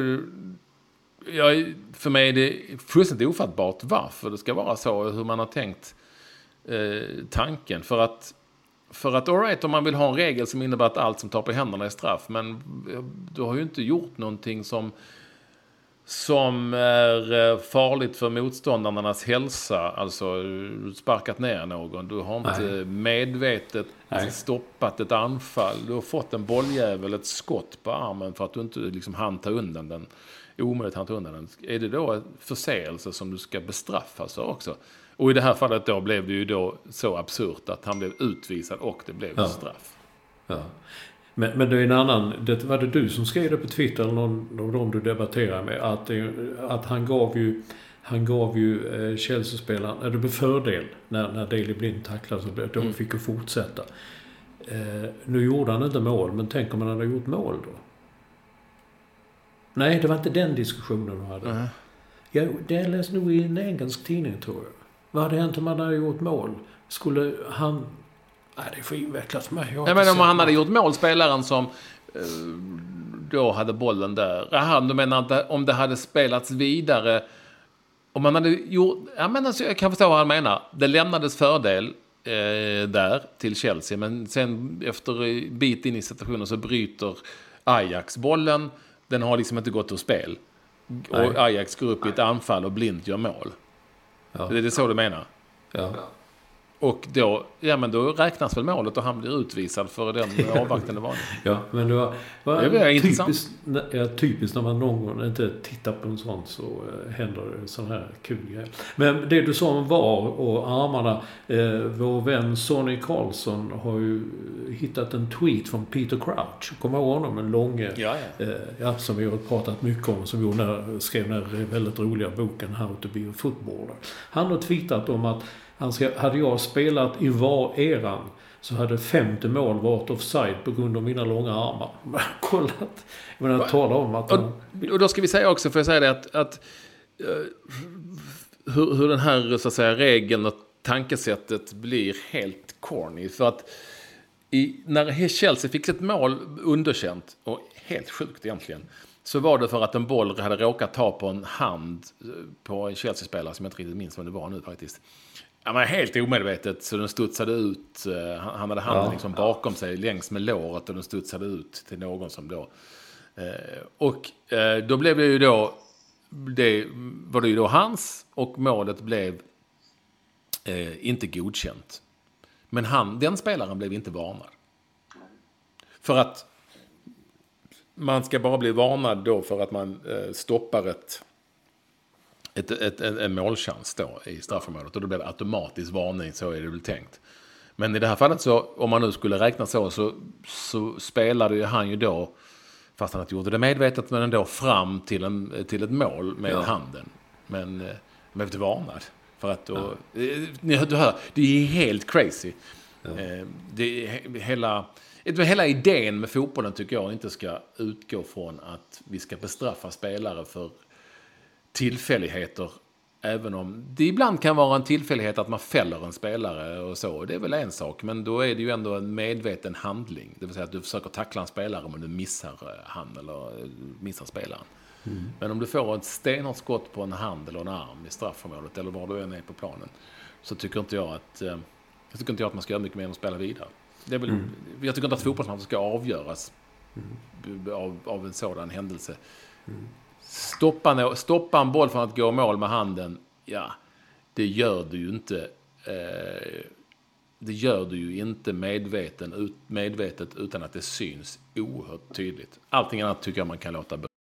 B: Jag, för mig är det fullständigt ofattbart varför det ska vara så. Hur man har tänkt eh, tanken. För att, för att all right, om man vill ha en regel som innebär att allt som tar på händerna är straff. Men du har ju inte gjort någonting som... som är farligt för motståndarnas hälsa, alltså sparkat ner någon, du har inte Nej. medvetet Nej. stoppat ett anfall, du har fått en bolljävel, ett skott på armen för att du inte liksom hann ta undan den, omöjligt hann ta undan den. Är det då en förseelse som du ska bestraffas också? Och i det här fallet då blev det ju då så absurt att han blev utvisad och det blev ja. straff.
C: Ja. Men, men det är en annan... Det, var det du som skrev det på Twitter eller någon av dem du debatterar med? Att, att han gav ju... Han gav ju eh, Chelsea-spelaren... Det blev fördel när, när Daley Blind tacklade så de mm. fick ju fortsätta. Eh, nu gjorde han inte mål, men tänk om han hade gjort mål då? Nej, det var inte den diskussionen de hade. Mm. Ja, det läste nog i en engelsk tidning, tror jag. Vad hade hänt om han hade gjort mål? Skulle han... Nej, det är för invecklat för mig. Jag,
B: jag menar om han hade gjort mål, spelaren som eh, då hade bollen där. Jaha, du menar att om det hade spelats vidare... Om man hade gjort... Jag, menar, alltså, jag kan förstå vad han menar. Det lämnades fördel eh, där till Chelsea. Men sen efter bit in i situationen så bryter Ajax bollen. Den har liksom inte gått ur spel. Nej. Och Ajax går upp i ett anfall och blint gör mål. Ja. Det är det så du menar?
C: Ja.
B: Och då, ja, men då räknas väl målet och han blir utvisad för den avvaktande var.
C: Ja, men det var, var
B: det var
C: typiskt, ja, typiskt när man någon gång inte tittar på en sån så uh, händer det sån här kul grej. Men det du sa om V A R och armarna, eh, vår vän Sonny Karlsson har ju hittat en tweet från Peter Crouch. Kommer ihåg honom? En lång, ja, ja. Eh, ja, som vi har pratat mycket om, som vi när, skrev den här väldigt roliga boken How to be a footballer. Han har tweetat om att han ska, hade jag spelat i V A R-eran så hade femtio mål varit offside på grund av mina långa armar. Kollat. Jag menar, tala om att... Han...
B: Och, och då ska vi säga också, för jag säger det, att, att uh, hur, hur den här så att säga, regeln och tankesättet blir helt corny. För att i, när Chelsea fick ett mål underkänt, och helt sjukt egentligen, så var det för att en boll hade råkat ta på en hand på en Chelsea-spelare som jag inte riktigt minns vad det var nu faktiskt. Ja, men helt omedvetet så den studsade ut. Han hade handen ja. liksom bakom sig längs med låret och den studsade ut till någon som då. Och då blev det ju då, det var det ju då hans, och målet blev eh, inte godkänt. Men han, den spelaren blev inte varnad. För att man ska bara bli varnad då för att man eh, stoppar ett Ett, ett, ett, en målchans då i straffområdet, och då blir det automatisk varning, så är det väl tänkt. Men i det här fallet så, om man nu skulle räkna så, så, så spelade ju han ju då, fast han inte gjorde det medvetet, men ändå fram till, en, till ett mål med ja. handen. Men med ett varnad. För att då, ja. ni, du hör, det är helt crazy. Ja. Det är hela... Hela idén med fotbollen tycker jag inte ska utgå från att vi ska bestraffa spelare för tillfälligheter, även om det ibland kan vara en tillfällighet att man fäller en spelare och så, det är väl en sak, men då är det ju ändå en medveten handling, det vill säga att du försöker tackla en spelare men du missar han eller missar spelaren. Mm. Men om du får ett stenhårt skott på en hand eller en arm i straffområdet eller var du än är på planen, så tycker inte jag att jag tycker inte jag att man ska göra mycket mer än att spela vidare. Det är väl, mm. Jag tycker inte att fotbollsmatcher ska avgöras mm. av, av en sådan händelse. Mm. Stoppa, stoppa en boll från att gå mål med handen, ja, det gör du ju inte eh, det gör du ju inte medveten, ut, medvetet utan att det syns oerhört tydligt. Allting annat tycker jag man kan låta bli.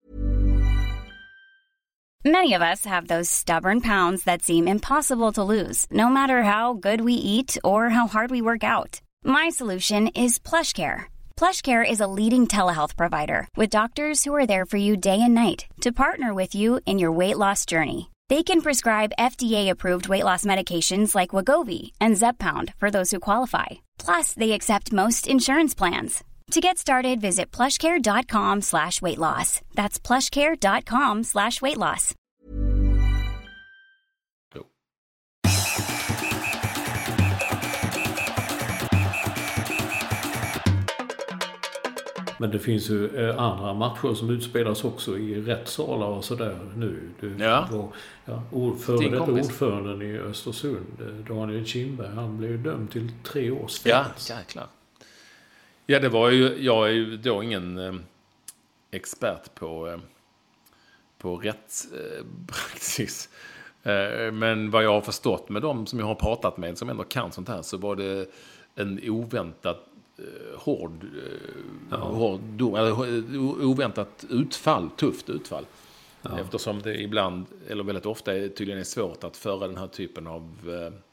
D: Many of us have those stubborn pounds that seem impossible to lose, no matter how good we eat or how hard we work out. My solution is PlushCare. PlushCare is a leading telehealth provider with doctors who are there for you day and night to partner with you in your weight loss journey. They can prescribe F D A-approved weight loss medications like Wegovy and Zepbound for those who qualify. Plus, they accept most insurance plans. To get started, visit plushcare.com slash weight loss. That's plushcare.com slash weight loss.
C: Men det finns ju andra matcher som utspelas också i rättssalar och sådär nu. Du,
B: ja.
C: Var, ja, ordförande, detta ordföranden i Östersund, Daniel Kindberg, han blev dömd till tre års fängelse.
B: Ja, jäklar. Ja, det var ju, jag är ju då ingen eh, expert på, eh, på rättspraxis. Eh, men vad jag har förstått med dem som jag har pratat med som ändå kan sånt här, så var det en oväntat eh, hård, eh, ja. hård dom, eller oväntat utfall, tufft utfall. Ja. Eftersom det ibland, eller väldigt ofta är, tydligen är svårt att föra den här typen av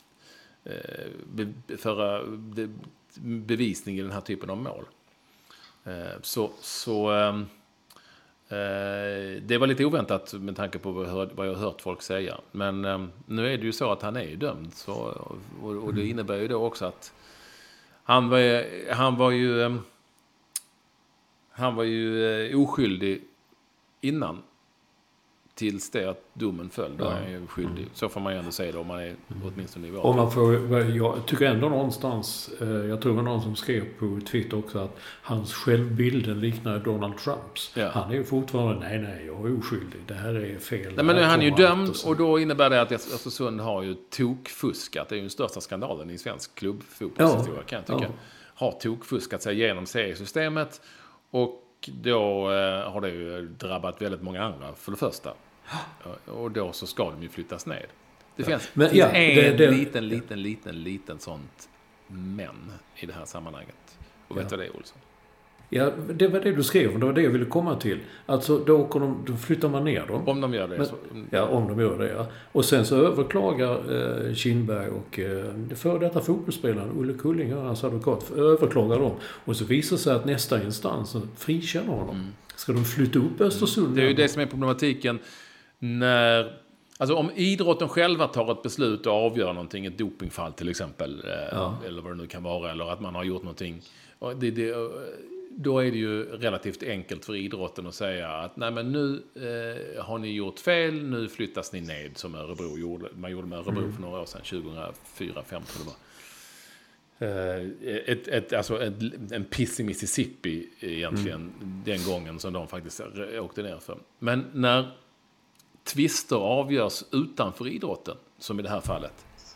B: eh, be, föra, de, bevisning i den här typen av mål. Så, så eh, det var lite oväntat med tanke på vad jag, hört, vad jag har hört folk säga. Men eh, nu är det ju så att han är dömd. Så, och, och det innebär ju då också att han var, han var ju eh, han var ju eh, oskyldig innan. Tills det att domen föll, då ja. är han ju skyldig. Så får man ju ändå säga det om man är åtminstone i
C: och man får, jag tycker ändå någonstans, jag tror det var någon som skrev på Twitter också att hans självbilden liknar Donald Trumps. Ja. Han är ju fortfarande, nej nej, jag är oskyldig, det här är fel.
B: Nej, men nu är han ju dömd och, och då innebär det att Östersund har ju tokfuskat. Det är ju den största skandalen i svensk klubbfotbollshistoria, ja. kan jag tycka. Ja. Har tokfuskat sig genom seriesystemet och då eh, har det ju drabbat väldigt många andra för det första. Och då så ska de ju flyttas ner. Det finns, ja. Men, ja, en det, det, liten, liten, liten, liten sånt men i det här sammanhanget. Och vet du ja. vad det är, Olsson?
C: Ja, det var det du skrev. Det var det jag ville komma till. Alltså, då, åker de, då flyttar man ner dem.
B: Om de gör det.
C: Men,
B: så.
C: Ja, om de gör det, ja. Och sen så överklagar eh, Kindberg och eh, för detta fotbollsspelaren, Olle Kulling, hans advokat, överklagar dem. Och så visar sig att nästa instans frikänner honom. Mm. Ska de flytta upp Östersund? Mm.
B: Det är ju det som är problematiken. När, alltså om idrotten själva tar ett beslut och avgör någonting, ett dopingfall till exempel, ja. eller vad det nu kan vara, eller att man har gjort någonting, det, det, då är det ju relativt enkelt för idrotten att säga att nej men nu eh, har ni gjort fel, nu flyttas ni ned som Örebro gjorde. Man gjorde med Örebro mm. för några år sedan, tjugohundrafyra fem tror jag det var. Eh, ett, ett, alltså ett, en piss i Mississippi egentligen mm. den gången som de faktiskt åkte ner för. Men när tvister avgörs utanför idrotten, som i det här fallet,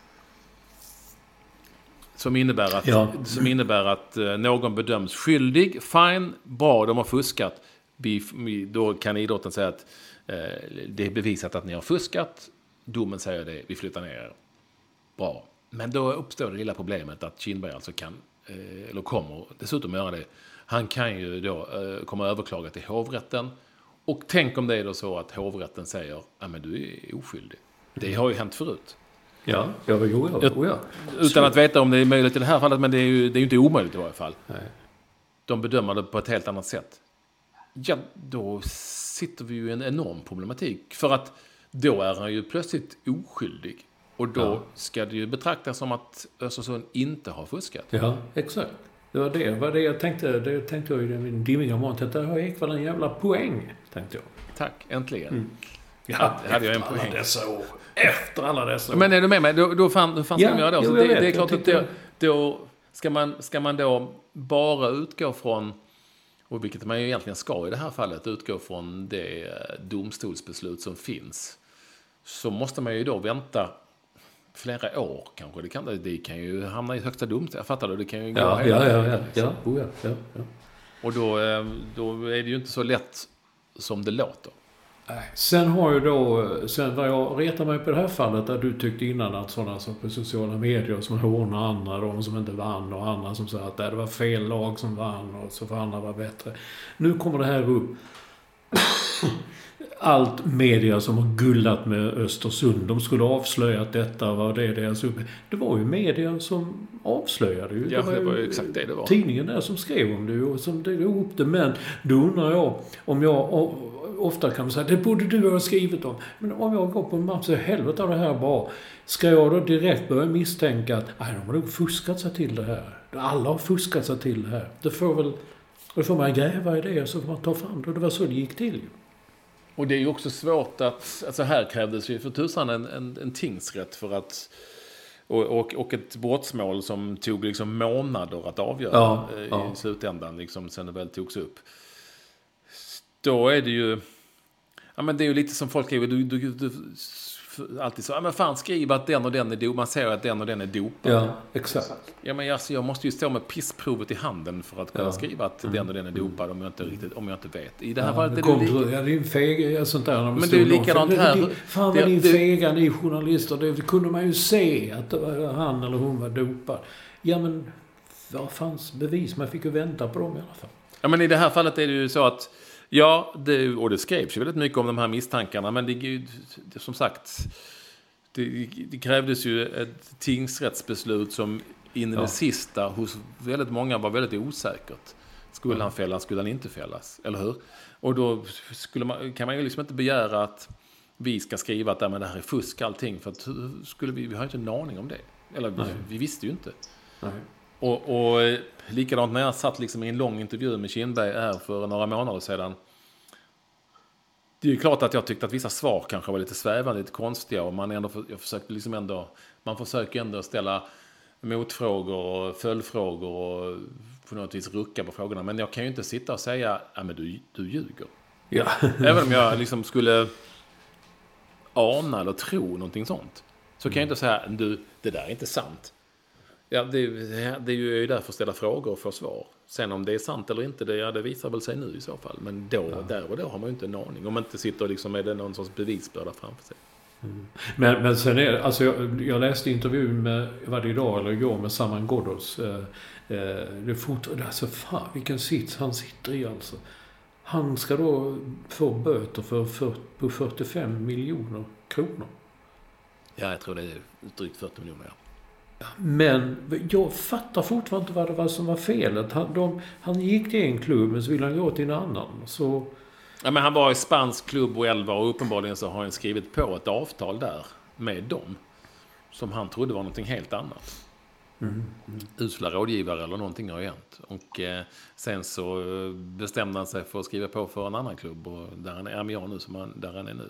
B: som innebär att, ja. som innebär att någon bedöms skyldig, fine, bra, de har fuskat, då kan idrotten säga att eh, det är bevisat att ni har fuskat, domen säger det, vi flyttar ner er. Bra. Men då uppstår det lilla problemet att Kindberg alltså kan, eh, eller kommer dessutom göra det, han kan ju då eh, komma överklaga till hovrätten. Och tänk om det är då så att hovrätten säger ja men du är oskyldig. Det har ju hänt förut.
C: Ja, ja, jo, ja, jo, ja.
B: Utan så. Att veta om det är möjligt i det här fallet, men det är ju, det är ju inte omöjligt i varje fall.
C: Nej.
B: De bedömer det på ett helt annat sätt. Ja, då sitter vi ju i en enorm problematik. För att då är han ju plötsligt oskyldig. Och då ja. ska det ju betraktas som att Östersund inte har fuskat.
C: Ja, exakt. Det var det, var det jag tänkte. Det tänkte jag i min dimmiga mån. Det har Ekvall en jävla poäng, tänkte jag.
B: Tack, äntligen.
C: Mm.
B: Ja, ja, hade jag en poäng.
C: Alla dessa år. Efter alla dessa år.
B: Men är du med mig? Då, då fann, då fanns
C: ja,
B: de göra det.
C: Jo,
B: det,
C: vet,
B: det är klart
C: att då,
B: då ska, man, ska man då bara utgå från, och vilket man ju egentligen ska i det här fallet, utgå från det domstolsbeslut som finns, så måste man ju då vänta flera år kanske. Det kan, det kan ju hamna i högsta domstol. Jag fattar det. Det kan ju gå
C: ja,
B: hela
C: ja, ja, ja, ja, oh, ja, ja, ja.
B: Och då, då är det ju inte så lätt som det låter.
C: Sen har ju då, sen var jag retar mig på det här fallet där du tyckte innan att sådana som på sociala medier som hånar andra, de som inte vann och andra som sa att det var fel lag som vann och så för andra var bättre. Nu kommer det här upp. Allt media som har gullat med Östersund, de skulle avslöja att detta var det deras uppe. Det var ju media som avslöjade ju.
B: Ja,
C: det var,
B: det var ju exakt det det var.
C: Tidningen där som skrev om det och som drog ihop det. Men då undrar jag om jag, ofta kan man säga, det borde du ha skrivit om. Men om jag går på en match så helvete av det här bra. Ska jag då direkt börja misstänka att nej, de har nog fuskat sig till det här. Alla har fuskat sig till det här. Det får väl, då får man gräva i det så får man ta fram det. Och det var så det gick till ju.
B: Och det är ju också svårt att, alltså här krävdes ju för tusan en, en, en tingsrätt för att, och, och, och ett brottsmål som tog liksom månader att avgöra
C: ja,
B: i
C: ja.
B: slutändan, liksom sen det väl togs upp. Då är det ju, ja men det är ju lite som folk skriver, du, du, du, alltid så, ja men fan skriv att den och den är dopad, man säger att den och den är dopad.
C: Ja, exakt.
B: Ja men alltså, jag måste ju stå med pissprovet i handen för att kunna
C: ja.
B: skriva att
C: mm.
B: den och den är dopad om jag inte riktigt, om jag inte vet. I det här
C: ja,
B: fallet
C: det
B: är
C: kom,
B: det li-
C: ja, det är en feg, sånt där.
B: Men det är ju likadant
C: det,
B: här.
C: Det, fan vad
B: det,
C: din
B: det,
C: fega, ni journalister, det kunde man ju se att det var han eller hon var dopad. Ja men, vad fanns bevis? Man fick ju vänta på dem i alla fall.
B: Ja men i det här fallet är det ju så att ja, det, och det skrevs ju väldigt mycket om de här misstankarna, men det är ju som sagt, det, det krävdes ju ett tingsrättsbeslut som in i ja. det sista hos väldigt många var väldigt osäkert. Skulle han fällas, skulle han inte fällas, eller hur? Och då skulle man, kan man ju liksom inte begära att vi ska skriva att men det här är fusk allting, för att skulle vi, vi har inte en aning om det. Eller vi, vi visste ju inte.
C: Nej.
B: Och, och likadant när jag satt liksom i en lång intervju med Kindberg här för några månader sedan. Det är ju klart att jag tyckte att vissa svar kanske var lite svävande, lite konstiga, och man ändå jag försökte liksom ändå man försöker ändå ställa motfrågor och följdfrågor och på något vis rucka på frågorna, men jag kan ju inte sitta och säga ja men du du ljuger.
C: Ja.
B: Även om jag liksom skulle ana eller tro någonting sånt, så kan jag inte säga du det där är inte sant. Ja, det, det är ju därför att ställa frågor och få svar. Sen om det är sant eller inte, det, ja, det visar väl sig nu i så fall. Men då, ja. där och då har man ju inte en aning. Om man inte sitter liksom med någon sorts bevisbörda framför sig.
C: Mm. Men, men sen är alltså jag, jag läste intervjun med, var det idag eller igår, med Saman Ghoddos. Eh, eh, det fotar, alltså fan vilken sits han sitter i alltså. Han ska då få böter för, för, på fyrtiofem miljoner kronor.
B: Ja, jag tror det är drygt fyrtio miljoner, ja.
C: Men jag fattar fortfarande inte vad det var som var felet. Han, de, han gick till en klubb, men så ville han gå till en annan. Så...
B: Ja, men han var i spansk klubb och elva, och uppenbarligen så har han skrivit på ett avtal där med dem som han trodde var någonting helt annat. Mm. Mm. Usla rådgivare eller någonting har hänt. Och eh, sen så bestämde han sig för att skriva på för en annan klubb, och där han är jag nu som han, där han är nu.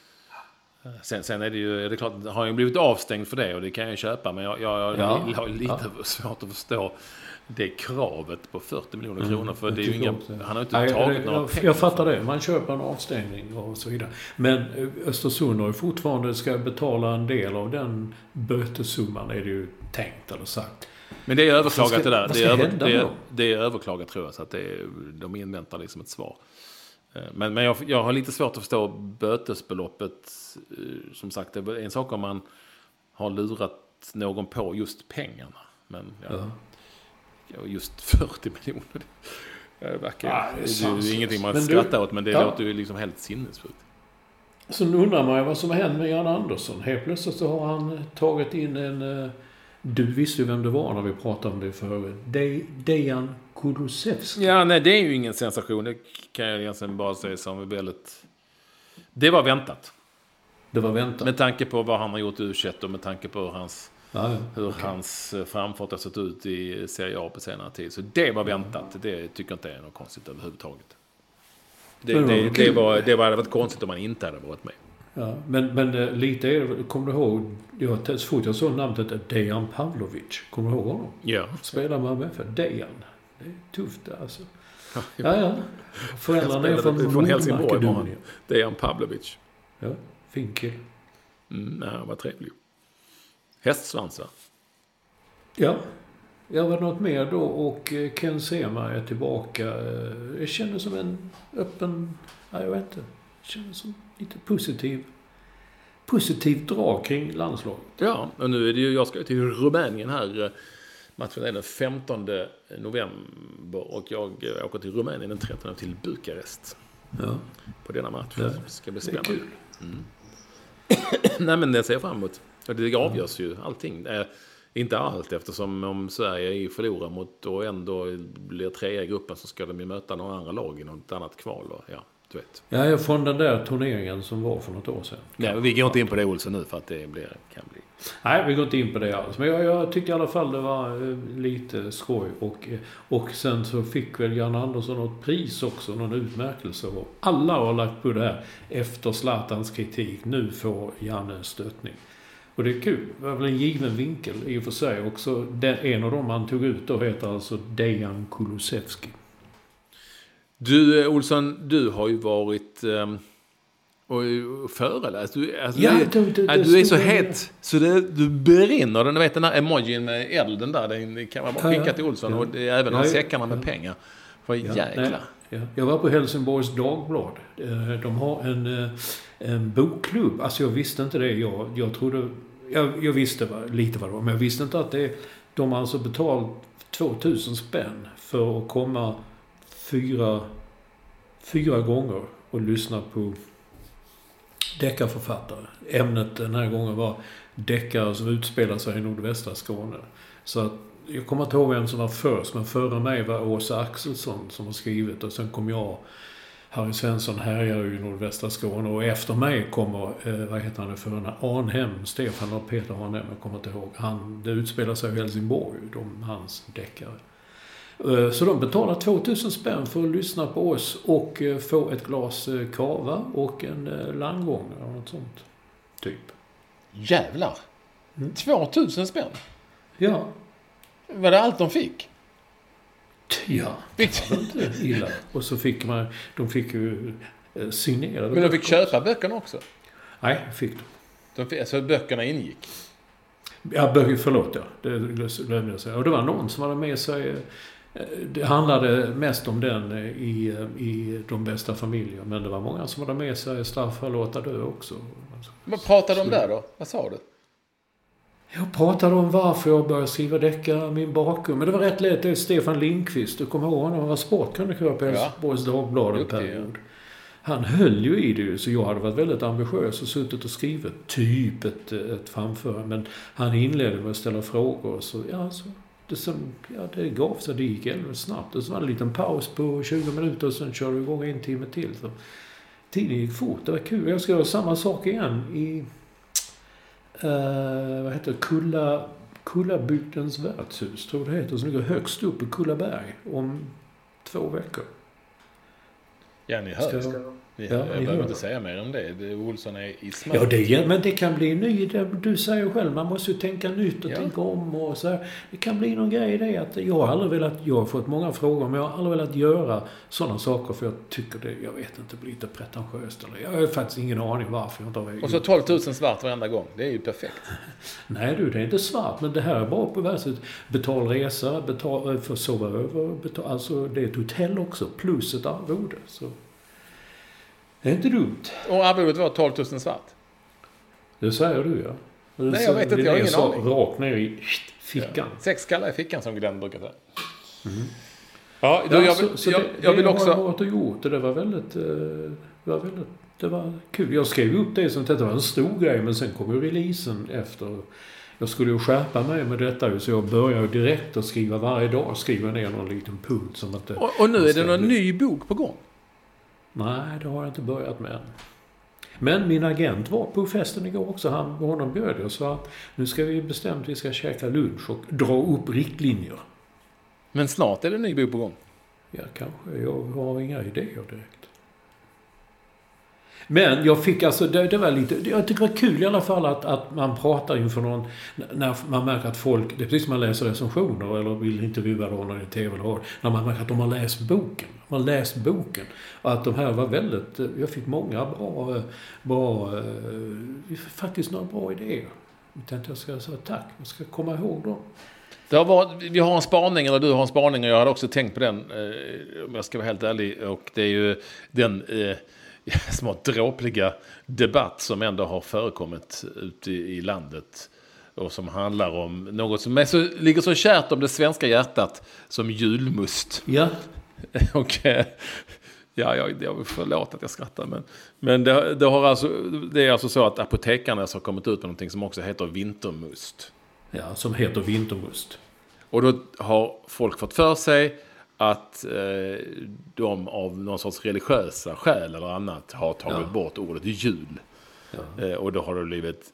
B: Sen, sen är det ju, är det klart, har han ju blivit avstängd för det, och det kan jag ju köpa, men jag, jag, jag ja, har lite ja. svårt att förstå det kravet på fyrtio miljoner kronor, mm, för det är ju inga, han har inte Nej, tagit det, några
C: jag,
B: pengar.
C: Jag fattar det, man köper en avstängning och så vidare. Men Östersund har ju fortfarande ska betala en del av den bötesumman, är det ju tänkt eller sagt.
B: Men det är överklagat ska, det där.
C: Vad
B: det är, över,
C: hända
B: det, är,
C: då?
B: det är överklagat tror jag, så att det är, de inväntar liksom ett svar. Men, men jag, jag har lite svårt att förstå bötesbeloppet. Som sagt, det är en sak om man har lurat någon på just pengarna. Men ja, ja. just fyrtio miljoner. Det verkar ah, det är, det är ju ingenting man skrattar åt, men det ja. låter ju liksom helt sinnessjukt.
C: Så nu undrar man ju vad som har hänt med Jan Andersson. Helt plötsligt så har han tagit in en... Du visste ju vem det var när vi pratade om det förut. De, Dejan Kulusevski.
B: Ja, nej, det är ju ingen sensation. Det kan jag egentligen bara säga som väldigt... Det var väntat.
C: Det var väntat.
B: Med tanke på vad han har gjort i U tjugoett och med tanke på hur hans,
C: ja, ja.
B: hur
C: Okay.
B: hans framfart har sett ut i Serie A på senare tid. Så det var väntat. Det tycker jag inte är något konstigt överhuvudtaget. Det, det, det, det, var, det var varit konstigt om man inte hade varit med.
C: Ja, men, men lite är det, kommer du ihåg, jag, så fort jag såg namnet Dejan Pavlovic, kommer du ihåg honom?
B: Ja.
C: Spelar man med för Dejan. Det är tufft alltså. Ja, ja. Föräldrarna är från,
B: från Helsingborg. Dejan Pavlovic.
C: Ja, fin kill.
B: Mm, nej, vad trevlig. Hästsvans, va?
C: Ja. Jag var något mer då, och Ken Sema är tillbaka. Jag känner som en öppen, ja, jag vet inte. Jag känner som lite positiv positivt drag kring landslaget.
B: Ja, och nu är det ju, jag ska till Rumänien här. Matchen är den femtonde november och jag åker till Rumänien den trettonde till Bukarest.
C: Ja.
B: På denna match.
C: Det
B: ska bli spännande. Mm. Nej, men det ser jag fram emot. Och det avgörs ju allting. Eh, inte allt, eftersom om Sverige förlorar mot och ändå blir trea i gruppen, så ska de ju möta några andra lag i något annat kval. Och, ja. Vet.
C: Ja, från den där turneringen som var för något år sedan.
B: Nej, vi går inte in på det, Olsson, nu för att det blir, kan bli...
C: Nej, vi går inte in på det alls. Men jag, jag tyckte i alla fall det var eh, lite skoj. Och, och sen så fick väl Jan Andersson något pris också, någon utmärkelse. Och alla har lagt på det här efter Zlatans kritik. Nu får Janne en stöttning. Och det är kul. Det var väl en given vinkel i och för sig. Också den, en av dem han tog ut då heter alltså Dejan Kulusevski.
B: Du, Olsson, du har ju varit um, och föreläst. Du, alltså,
C: ja,
B: du,
C: du, du,
B: du är så het så det, du brinner. Du vet den där emojin med elden där, den kan man bara skicka till Olsson. Ja, ja. Och det är även ja, säckarna med ja. pengar. För ja, jäkla.
C: Ja. Jag var på Helsingborgs Dagblad. De har en, en bokklubb. Alltså jag visste inte det. Jag, jag trodde... Jag, jag visste vad, lite vad det var. Men jag visste inte att det... De har alltså betalt tvåtusen spänn för att komma fyra, fyra gånger och lyssna på deckarförfattare. Ämnet den här gången var deckare som utspelar sig i nordvästra Skåne. Så att jag kommer inte ihåg vem som var först, men före mig var Åsa Axelsson som har skrivit, och sen kom jag, Harry Svensson härjar ju i nordvästra Skåne, och efter mig kommer, eh, vad heter han det för, Arnhem, Stefan och Peter Arnhem, jag kommer inte ihåg. Han, det utspelar sig i Helsingborg, de, hans deckare. Eh, så de betalar tvåtusen spänn för att lyssna på oss och eh, få ett glas eh, kava och en eh, landgång eller något sånt, typ.
B: Jävlar! Mm. tvåtusen spänn?
C: Ja.
B: Var det allt de fick?
C: Ja, det var inte illa. Och så fick man, de fick ju eh, signerade.
B: Men de fick köpa böckerna också?
C: Nej, fick de.
B: de fick, alltså böckerna ingick?
C: Ja, böcker, förlåt, ja. Det glömde jag säga. Och det var någon som hade med sig, det handlade mest om den i, i De bästa familjer. Men det var många som hade med sig Straffa låta dö också.
B: Vad pratade de om där då? Vad sa du?
C: Jag pratade om varför jag började skriva deckare, min bakgrund. Men det var rätt lätt. Det är Stefan Lindqvist. Du kommer ihåg honom. Han var sportkrönikör på Älvsborgs Dagblad en period. Han höll ju i det, så jag hade varit väldigt ambitiös och suttit och skrivit typ ett, ett framförande. Men han inledde med att ställa frågor. Så, ja, så, det, som, ja, det gav sig. Det gick väldigt snabbt. Och så var det en liten paus på tjugo minuter och sen körde vi igång en timme till. Så tiden gick fort. Det var kul. Jag ska göra samma sak igen i... Uh, vad heter det? Kulla, Kullabygdens värdshus, tror det heter, som ligger högst upp i Kullaberg om två veckor.
B: Ja, ni hör.
C: Ska,
B: ni,
C: ja,
B: jag
C: ni
B: behöver
C: hör.
B: inte säga mer om det. det Olsson är i smak.
C: Ja, det, men det kan bli ny. Det, du säger själv, man måste ju tänka nytt och
B: ja.
C: tänka om. Och så här. Det kan bli någon grej i det. Att jag har aldrig velat, jag har fått många frågor, men jag har aldrig velat göra sådana saker för jag tycker det, jag vet inte, blir lite pretentiöst. Eller, jag har faktiskt ingen aning varför jag inte har.
B: Och så tolv tusen svart varenda gång. Det är ju perfekt.
C: Nej du, det är inte svart, men det här är bara på världsut. Betal resa, betal för att sova över, betal, alltså det är ett hotell också, plus ett arvode. Så det är inte dumt.
B: Och arvodet var tolv tusen svart?
C: Det säger du, ja. Det
B: Nej, jag vet inte, jag har ingen aning.
C: Rakt ner i fickan.
B: Ja. Sex skallar i fickan, som Glenn brukar säga.
C: Mm.
B: Ja, då,
C: ja,
B: jag,
C: så, så
B: jag,
C: det,
B: jag vill
C: det
B: också...
C: har jag varit och gjort, det var väldigt, det var väldigt, det var kul. Jag skrev upp det som att det var en stor grej, men sen kom ju releasen efter. Jag skulle ju skärpa mig med detta, så jag började direkt att skriva varje dag, skriva ner någon liten punkt som att det,
B: och, och nu är det någon ny bok på gång?
C: Nej, det har jag inte börjat med än. Men min agent var på festen igår också. Han, honom bjöd jag, så att nu ska vi bestämt vi ska käka lunch och dra upp riktlinjer.
B: Men snart är det en ny bok på gång?
C: Ja, kanske. Jag har inga idéer direkt. Men jag fick alltså, det, det var lite, jag tycker det var kul i alla fall att, att man pratar inför någon, när man märker att folk, det är precis som man läser recensioner eller vill intervjua någon i tv eller när man märker att de har läst boken. Man har läst boken. Och att de här var väldigt, jag fick många bra, bra faktiskt några bra idéer. Jag tänkte jag ska säga tack, jag ska komma ihåg dem.
B: Det har varit, vi har en spaning, eller du har en spaning, och jag hade också tänkt på den, om jag ska vara helt ärlig, och det är ju den eh, smått dråpliga debatt som ändå har förekommit ute i, i landet och som handlar om något som är så, ligger så kärt om det svenska hjärtat som julmust.
C: Ja.
B: Och ja, jag, jag förlåt att jag skrattar, men, men det, det, har alltså, det är alltså så att apotekarna har kommit ut med någonting som också heter vintermust.
C: Ja, som heter vintermust.
B: Och då har folk fått för sig att eh, de av någon sorts religiösa skäl eller annat har tagit ja. bort ordet jul. Ja. Eh, och då har det blivit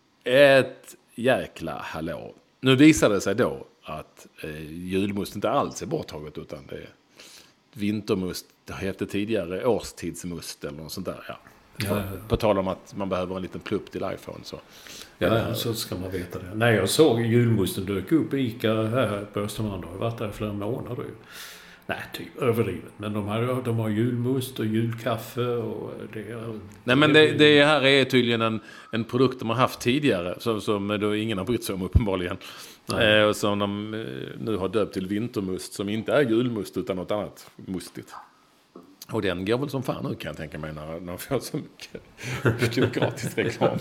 B: ett jäkla hallå. Nu visade det sig då att eh, julmust inte alls är borttaget, utan det är vintermust. Det hette tidigare årstidsmust eller något sånt där. Ja. Ja, ja, ja. På tal om att man behöver en liten plupp till iPhone. Så.
C: Ja, ja, så ska man veta det. Nej, jag såg julmusten dök upp i Ica här på Östermalm. Jag har varit där i flera månader. Nej, typ överdrivet. Men de har, de har julmust och julkaffe. Och det,
B: Nej, men det, det här är tydligen en, en produkt de har haft tidigare. Som, som då ingen har brytt sig om uppenbarligen. Eh, och som de nu har döpt till vintermust. Som inte är julmust utan något annat mustigt. Och den går väl som fan nu, kan jag tänka mig, när de får så mycket, mycket gratis reklam.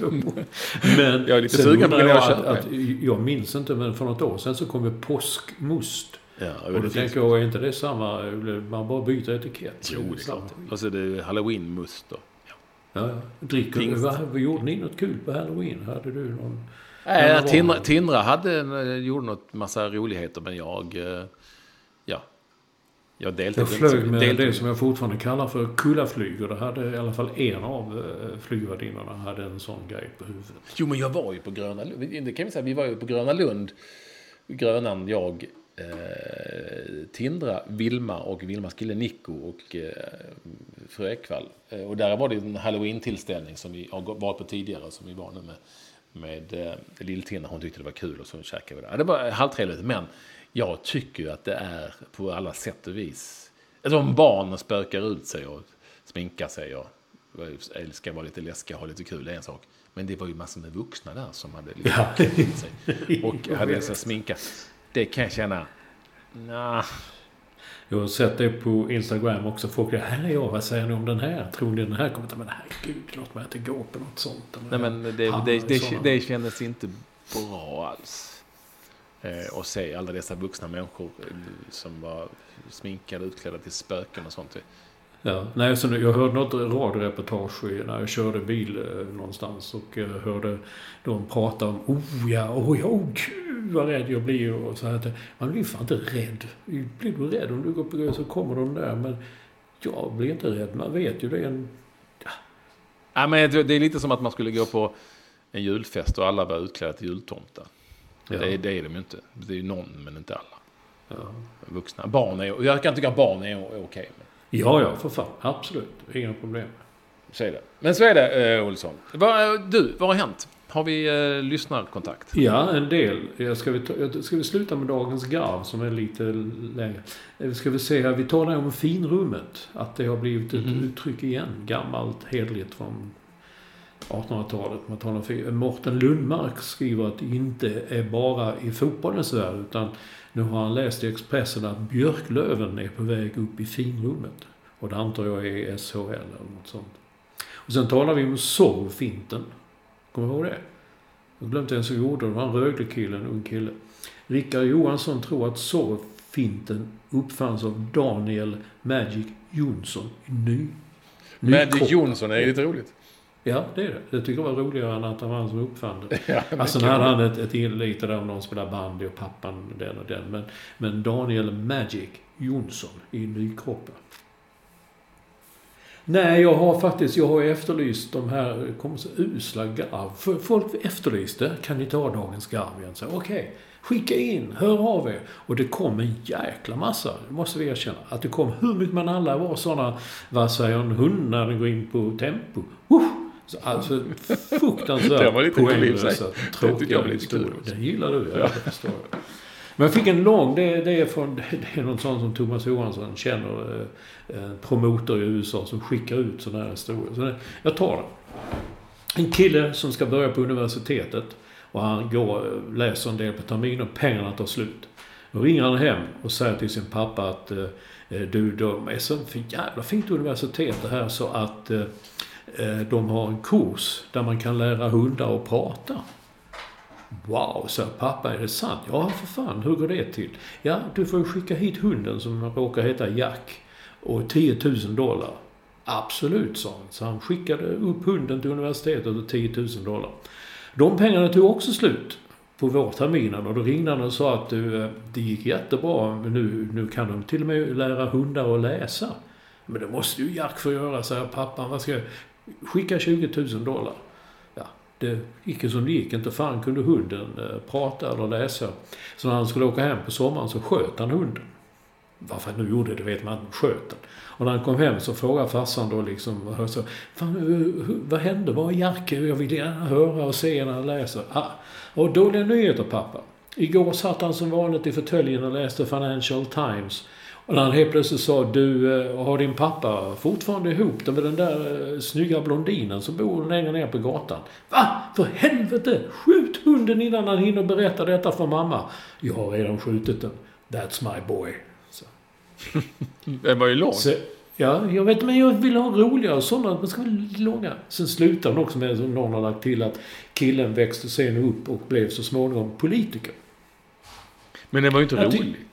C: Men
B: jag är lite sugen på det jag
C: att, att jag minns inte, men för något år sedan så kom ju påskmust.
B: Ja,
C: och då tänker jag, är inte det samma? Man bara byter etikett.
B: Jo, det är klart. Och så är det Halloween-must då.
C: Ja, ja. Dricker, vad, vad gjorde ni något kul på Halloween? Hade du någon...
B: Äh, Tindra, Tindra hade, gjorde något massa roligheter, men jag... Ja. Jag deltog
C: Jag flög med
B: deltog.
C: det som jag fortfarande kallar för kullaflyg. Och det hade i alla fall en av flygvärdinnorna hade en sån grej på huvudet.
B: Jo, men jag var ju på Gröna Lund. Det kan vi säga, vi var ju på Gröna Lund. Grönan, jag, eh, Tindra, Vilma och Vilmas kille Nico och eh, fru Ekvall. Eh, och där var det en Halloween-tillställning som vi har varit på tidigare, som vi var nu med, med eh, Lill-Tindra. Hon tyckte det var kul och så käkade vi det. Det var halvtrevligt, men jag tycker ju att det är på alla sätt och vis. Alltså om barnen spökar ut sig och sminkar sig och älskar vara lite läskiga och ha lite kul, det är en sak. Men det var ju massor med vuxna där som hade liksom
C: ja.
B: klätt sig och hade så sminkat. Det kan jag känna, nah.
C: Jag har sett det på Instagram också. Folk säger, här är jag, vad säger ni om den här? Tror ni den här kommer att, men herregud, låt mig att det går på något sånt.
B: Nej, men det, det, det, det, det kändes inte bra alls. Eh, och se alla dessa vuxna människor eh, som var sminkade, utklädda till spöken och sånt.
C: Ja, nej, så jag hörde något radioreportage när jag körde bil eh, någonstans och jag hörde de prata om, oh ja, oh ja, oh gud vad rädd jag blir och så här. Man blir fan inte rädd. Blir du rädd om du går på så kommer de där, men jag blir inte rädd. Man vet ju det är en... Ja.
B: Ja, men det är lite som att man skulle gå på en julfest och alla var utklädda till jultomtar. Ja. Det, det är de ju inte. Det är ju någon, men inte alla. Ja. Vuxna. Barn är, jag kan tycka att barn är, är okej. Men...
C: Ja, ja, för fan. Absolut. Inga problem.
B: Så är det. Men så är det, eh, Olsson. Va, du, vad har hänt? Har vi eh, lyssnarkontakt? Ja,
C: en del. Jag ska, vi ta, ska vi sluta med dagens garv som är lite längre. Ska vi se här, vi tar det om finrummet. Att det har blivit ett mm. uttryck igen. Gammalt, hedligt från artonhundratalet. Man talar om Morten Lundmark skriver att det inte är bara i fotbollens värld, utan nu har han läst i Expressen att Björklöven är på väg upp i finrummet. Och det antar jag är S H L eller något sånt. Och sen talar vi om Sorvfinten. Kommer du ihåg det? Jag glömde en så gjorde det. var en Rögle kille, en ung kille. Rickard Johansson tror att Sorvfinten uppfanns av Daniel Magic Jonsson i ny.
B: Magic Jonsson är lite roligt.
C: Ja, det är det. Det tycker jag var roligare än att han var han som uppfann det. Ja, alltså när hade han ett, ett inlite där om någon spelar bandy och pappan den och den. Men, men Daniel Magic Jonsson i Nykroppa. Nej, jag har faktiskt jag har efterlyst de här kommer så usla garv. Folk efterlyste, kan ni ta dagens garv igen? Så okej, okay, skicka in, hör av er. Och det kom en jäkla massa, det måste vi erkänna. Att det kom hur mycket man alla var sådana, vad säger en hund när den går in på tempo. Uh! Så alltså fruktansvärt
B: det var lite
C: poänglösa, tråkiga historier. Det gillar du, ja. Jag förstår. Men jag fick en lång, det, det, är från, det är någon sån som Thomas Johansson känner, eh, promotor i U S A som skickar ut sådana här historier. Så det, jag tar den. En kille som ska börja på universitetet och han går läser en del på termin och pengarna tar slut. Då ringer han hem och säger till sin pappa att eh, du, de är så för jävla fint universitet det här så att eh, de har en kurs där man kan lära hundar att prata. Wow, så pappa, är det sant? Ja, för fan, hur går det till? Ja, du får skicka hit hunden som råkar heta Jack och tio tusen dollar. Absolut, sa han. Så han skickade upp hunden till universitetet och tio tusen dollar. De pengarna tog också slut på vårterminen och då ringde han och sa att du, det gick jättebra, men nu, nu kan de till och med lära hundar att läsa. Men det måste ju Jack få göra, säger pappan. Vad ska jag skicka tjugo tusen dollar? Ja, det gick som det gick. Inte fan kunde hunden eh, prata eller läsa. Så när han skulle åka hem på sommaren så sköt han hunden. Varför han nu gjorde det vet man inte, sköt den. Och när han kom hem så frågade farsan då liksom, så, fan, vad hände? Vad är Jack? Jag vill gärna höra och se när han läser. Ah, och dåliga nyheter, pappa. Igår satt han som vanligt i fåtöljen och läste Financial Times. Och när han helt plötsligt sa, du har din pappa fortfarande ihop med den där snygga blondinen som bor längre ner på gatan. Va? För helvete! Skjut hunden innan han hinner berätta detta för mamma. Jag har redan skjutit den. That's my boy. Så.
B: Det var ju långt. Så,
C: ja, jag vet, men jag vill ha roliga och sådana. Man ska vara långa. Sen slutar han också med, som någon har lagt till, att killen växte sen upp och blev så småningom politiker.
B: Men det var ju inte roligt.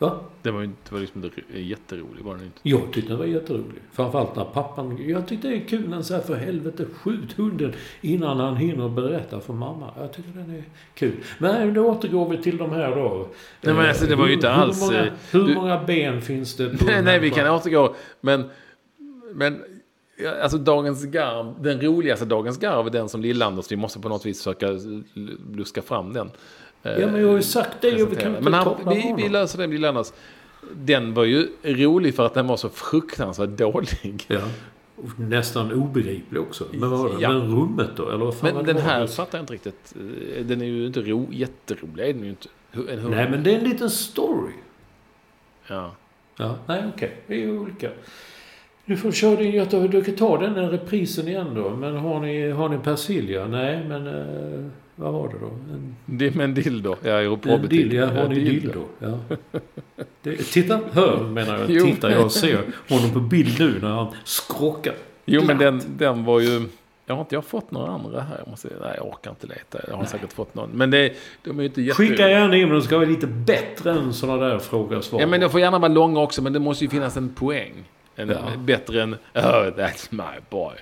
C: Va?
B: Det var ju det var liksom inte jätterolig, var det inte?
C: Jag tyckte det var jätterolig. Framförallt när pappan... Jag tyckte det är kul när han säger för helvete skjut hunden innan han hinner berätta för mamma. Jag tycker den är kul. Men då återgår vi till de här då.
B: Nej, men alltså, det var ju inte
C: hur,
B: alls...
C: Hur många, hur
B: du,
C: många ben finns det på
B: Nej, nej vi kan återgå. Men... men alltså dagens garv, den roligaste dagens garv är den som Lill-Anders. Vi måste på något vis försöka luska fram den.
C: Ja, men jag har ju sagt det. Jag kan inte
B: men han,
C: ta
B: vi, vi löser det med Lill-Anders. Den var ju rolig för att den var så fruktansvärt dålig.
C: Ja. Och nästan obegriplig också. Men vad var det?
B: Ja.
C: Men rummet då? Eller vad fan
B: men den här
C: det?
B: fattar jag inte riktigt. Den är ju inte ro, jätterolig. Är den ju inte. En
C: Nej, men det är en liten story.
B: Ja.
C: Ja, nej okej. Okay. Vi är olika. Du får köra din Göteborg. Du kan ta den reprisen igen då. Men har ni, har ni persilja? Nej, men... Eh, vad var det då? En,
B: det är med en dildo. Ja,
C: en dildo. Ja, har ni dildo? Ja. Det, titta, hör menar jag.
B: Jo,
C: titta, jag ser honom på bild nu när han skrockar.
B: Jo, men den, den var ju... Jag har inte jag fått några andra här. Jag måste, nej, jag orkar inte leta. Jag har nej. säkert fått någon. Men det, de är ju inte jätte...
C: Skicka gärna in, men de ska vara lite bättre än sådana där frågor och svar.
B: Ja, men de får gärna vara långa också. Men det måste ju finnas en poäng. En,
C: ja.
B: Bättre än... Oh, that's my boy.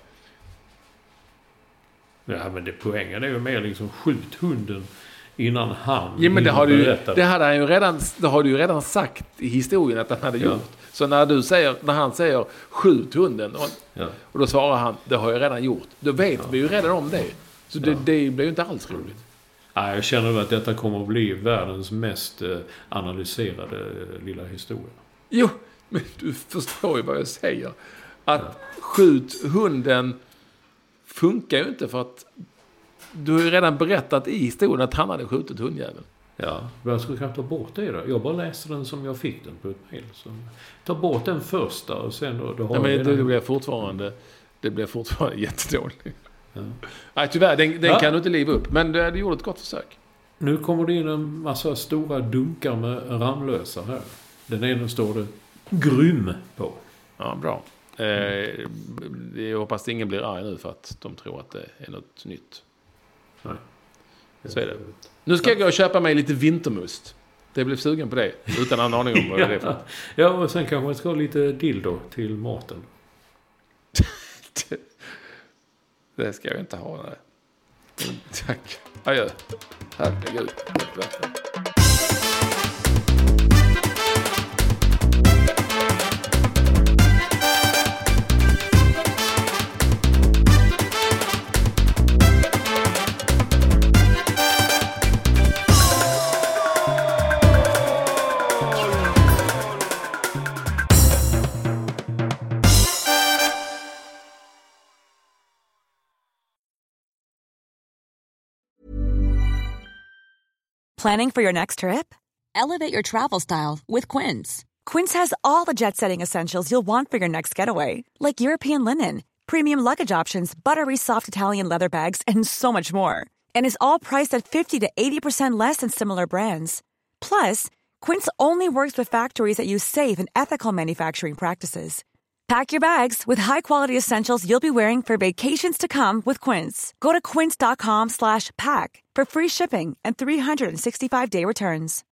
C: Ja, men det poängen är ju mer liksom skjut hunden innan han...
B: Ja, men det har, du, det hade han ju redan, det har du ju redan sagt i historien att han hade
C: ja.
B: gjort. Så när, du säger, när han säger skjut hunden och,
C: ja.
B: och då svarar han, det har jag redan gjort. Då vet ja. vi ju redan om det. Så det, ja. det blir ju inte alls roligt.
C: Ja, jag känner att detta kommer att bli världens mest eh, analyserade eh, lilla historia.
B: Jo, men du förstår ju vad jag säger. Att ja. skjut hunden funkar ju inte för att du har ju redan berättat i historien att han hade skjutit hundjäveln.
C: Ja, jag skulle kanske ta bort det då. Jag bara läste den som jag fick den på ett mejl. Så ta bort den första och sen då... då har
B: ja, men det,
C: den.
B: det blir fortfarande det blir fortfarande jättedåligt. Ja. Nej, tyvärr, den, den ja. kan du inte liva upp. Men du gjorde ett gott försök.
C: Nu kommer det in en massa stora dunkar med Ramlösa här. Den ena står det grym på.
B: Ja, bra. Eh, jag hoppas att ingen blir arg nu för att de tror att det är något nytt.
C: Nej.
B: Så är det. Nu ska jag gå och köpa mig lite vintermust. Det blev sugen på det. Utan en aning om vad det är för.
C: Ja, och sen kanske man ska ha lite dildo till maten.
B: Det ska jag inte ha. Nej. Tack. Adjö. Herregud.
A: Planning for your next trip?
E: Elevate your travel style with Quince.
A: Quince has all the jet-setting essentials you'll want for your next getaway, like European linen, premium luggage options, buttery soft Italian leather bags, and so much more. And is all priced at fifty to eighty percent less than similar brands. Plus, Quince only works with factories that use safe and ethical manufacturing practices. Pack your bags with high-quality essentials you'll be wearing for vacations to come with Quince. Go to quince.com slash pack for free shipping and three sixty-five day returns.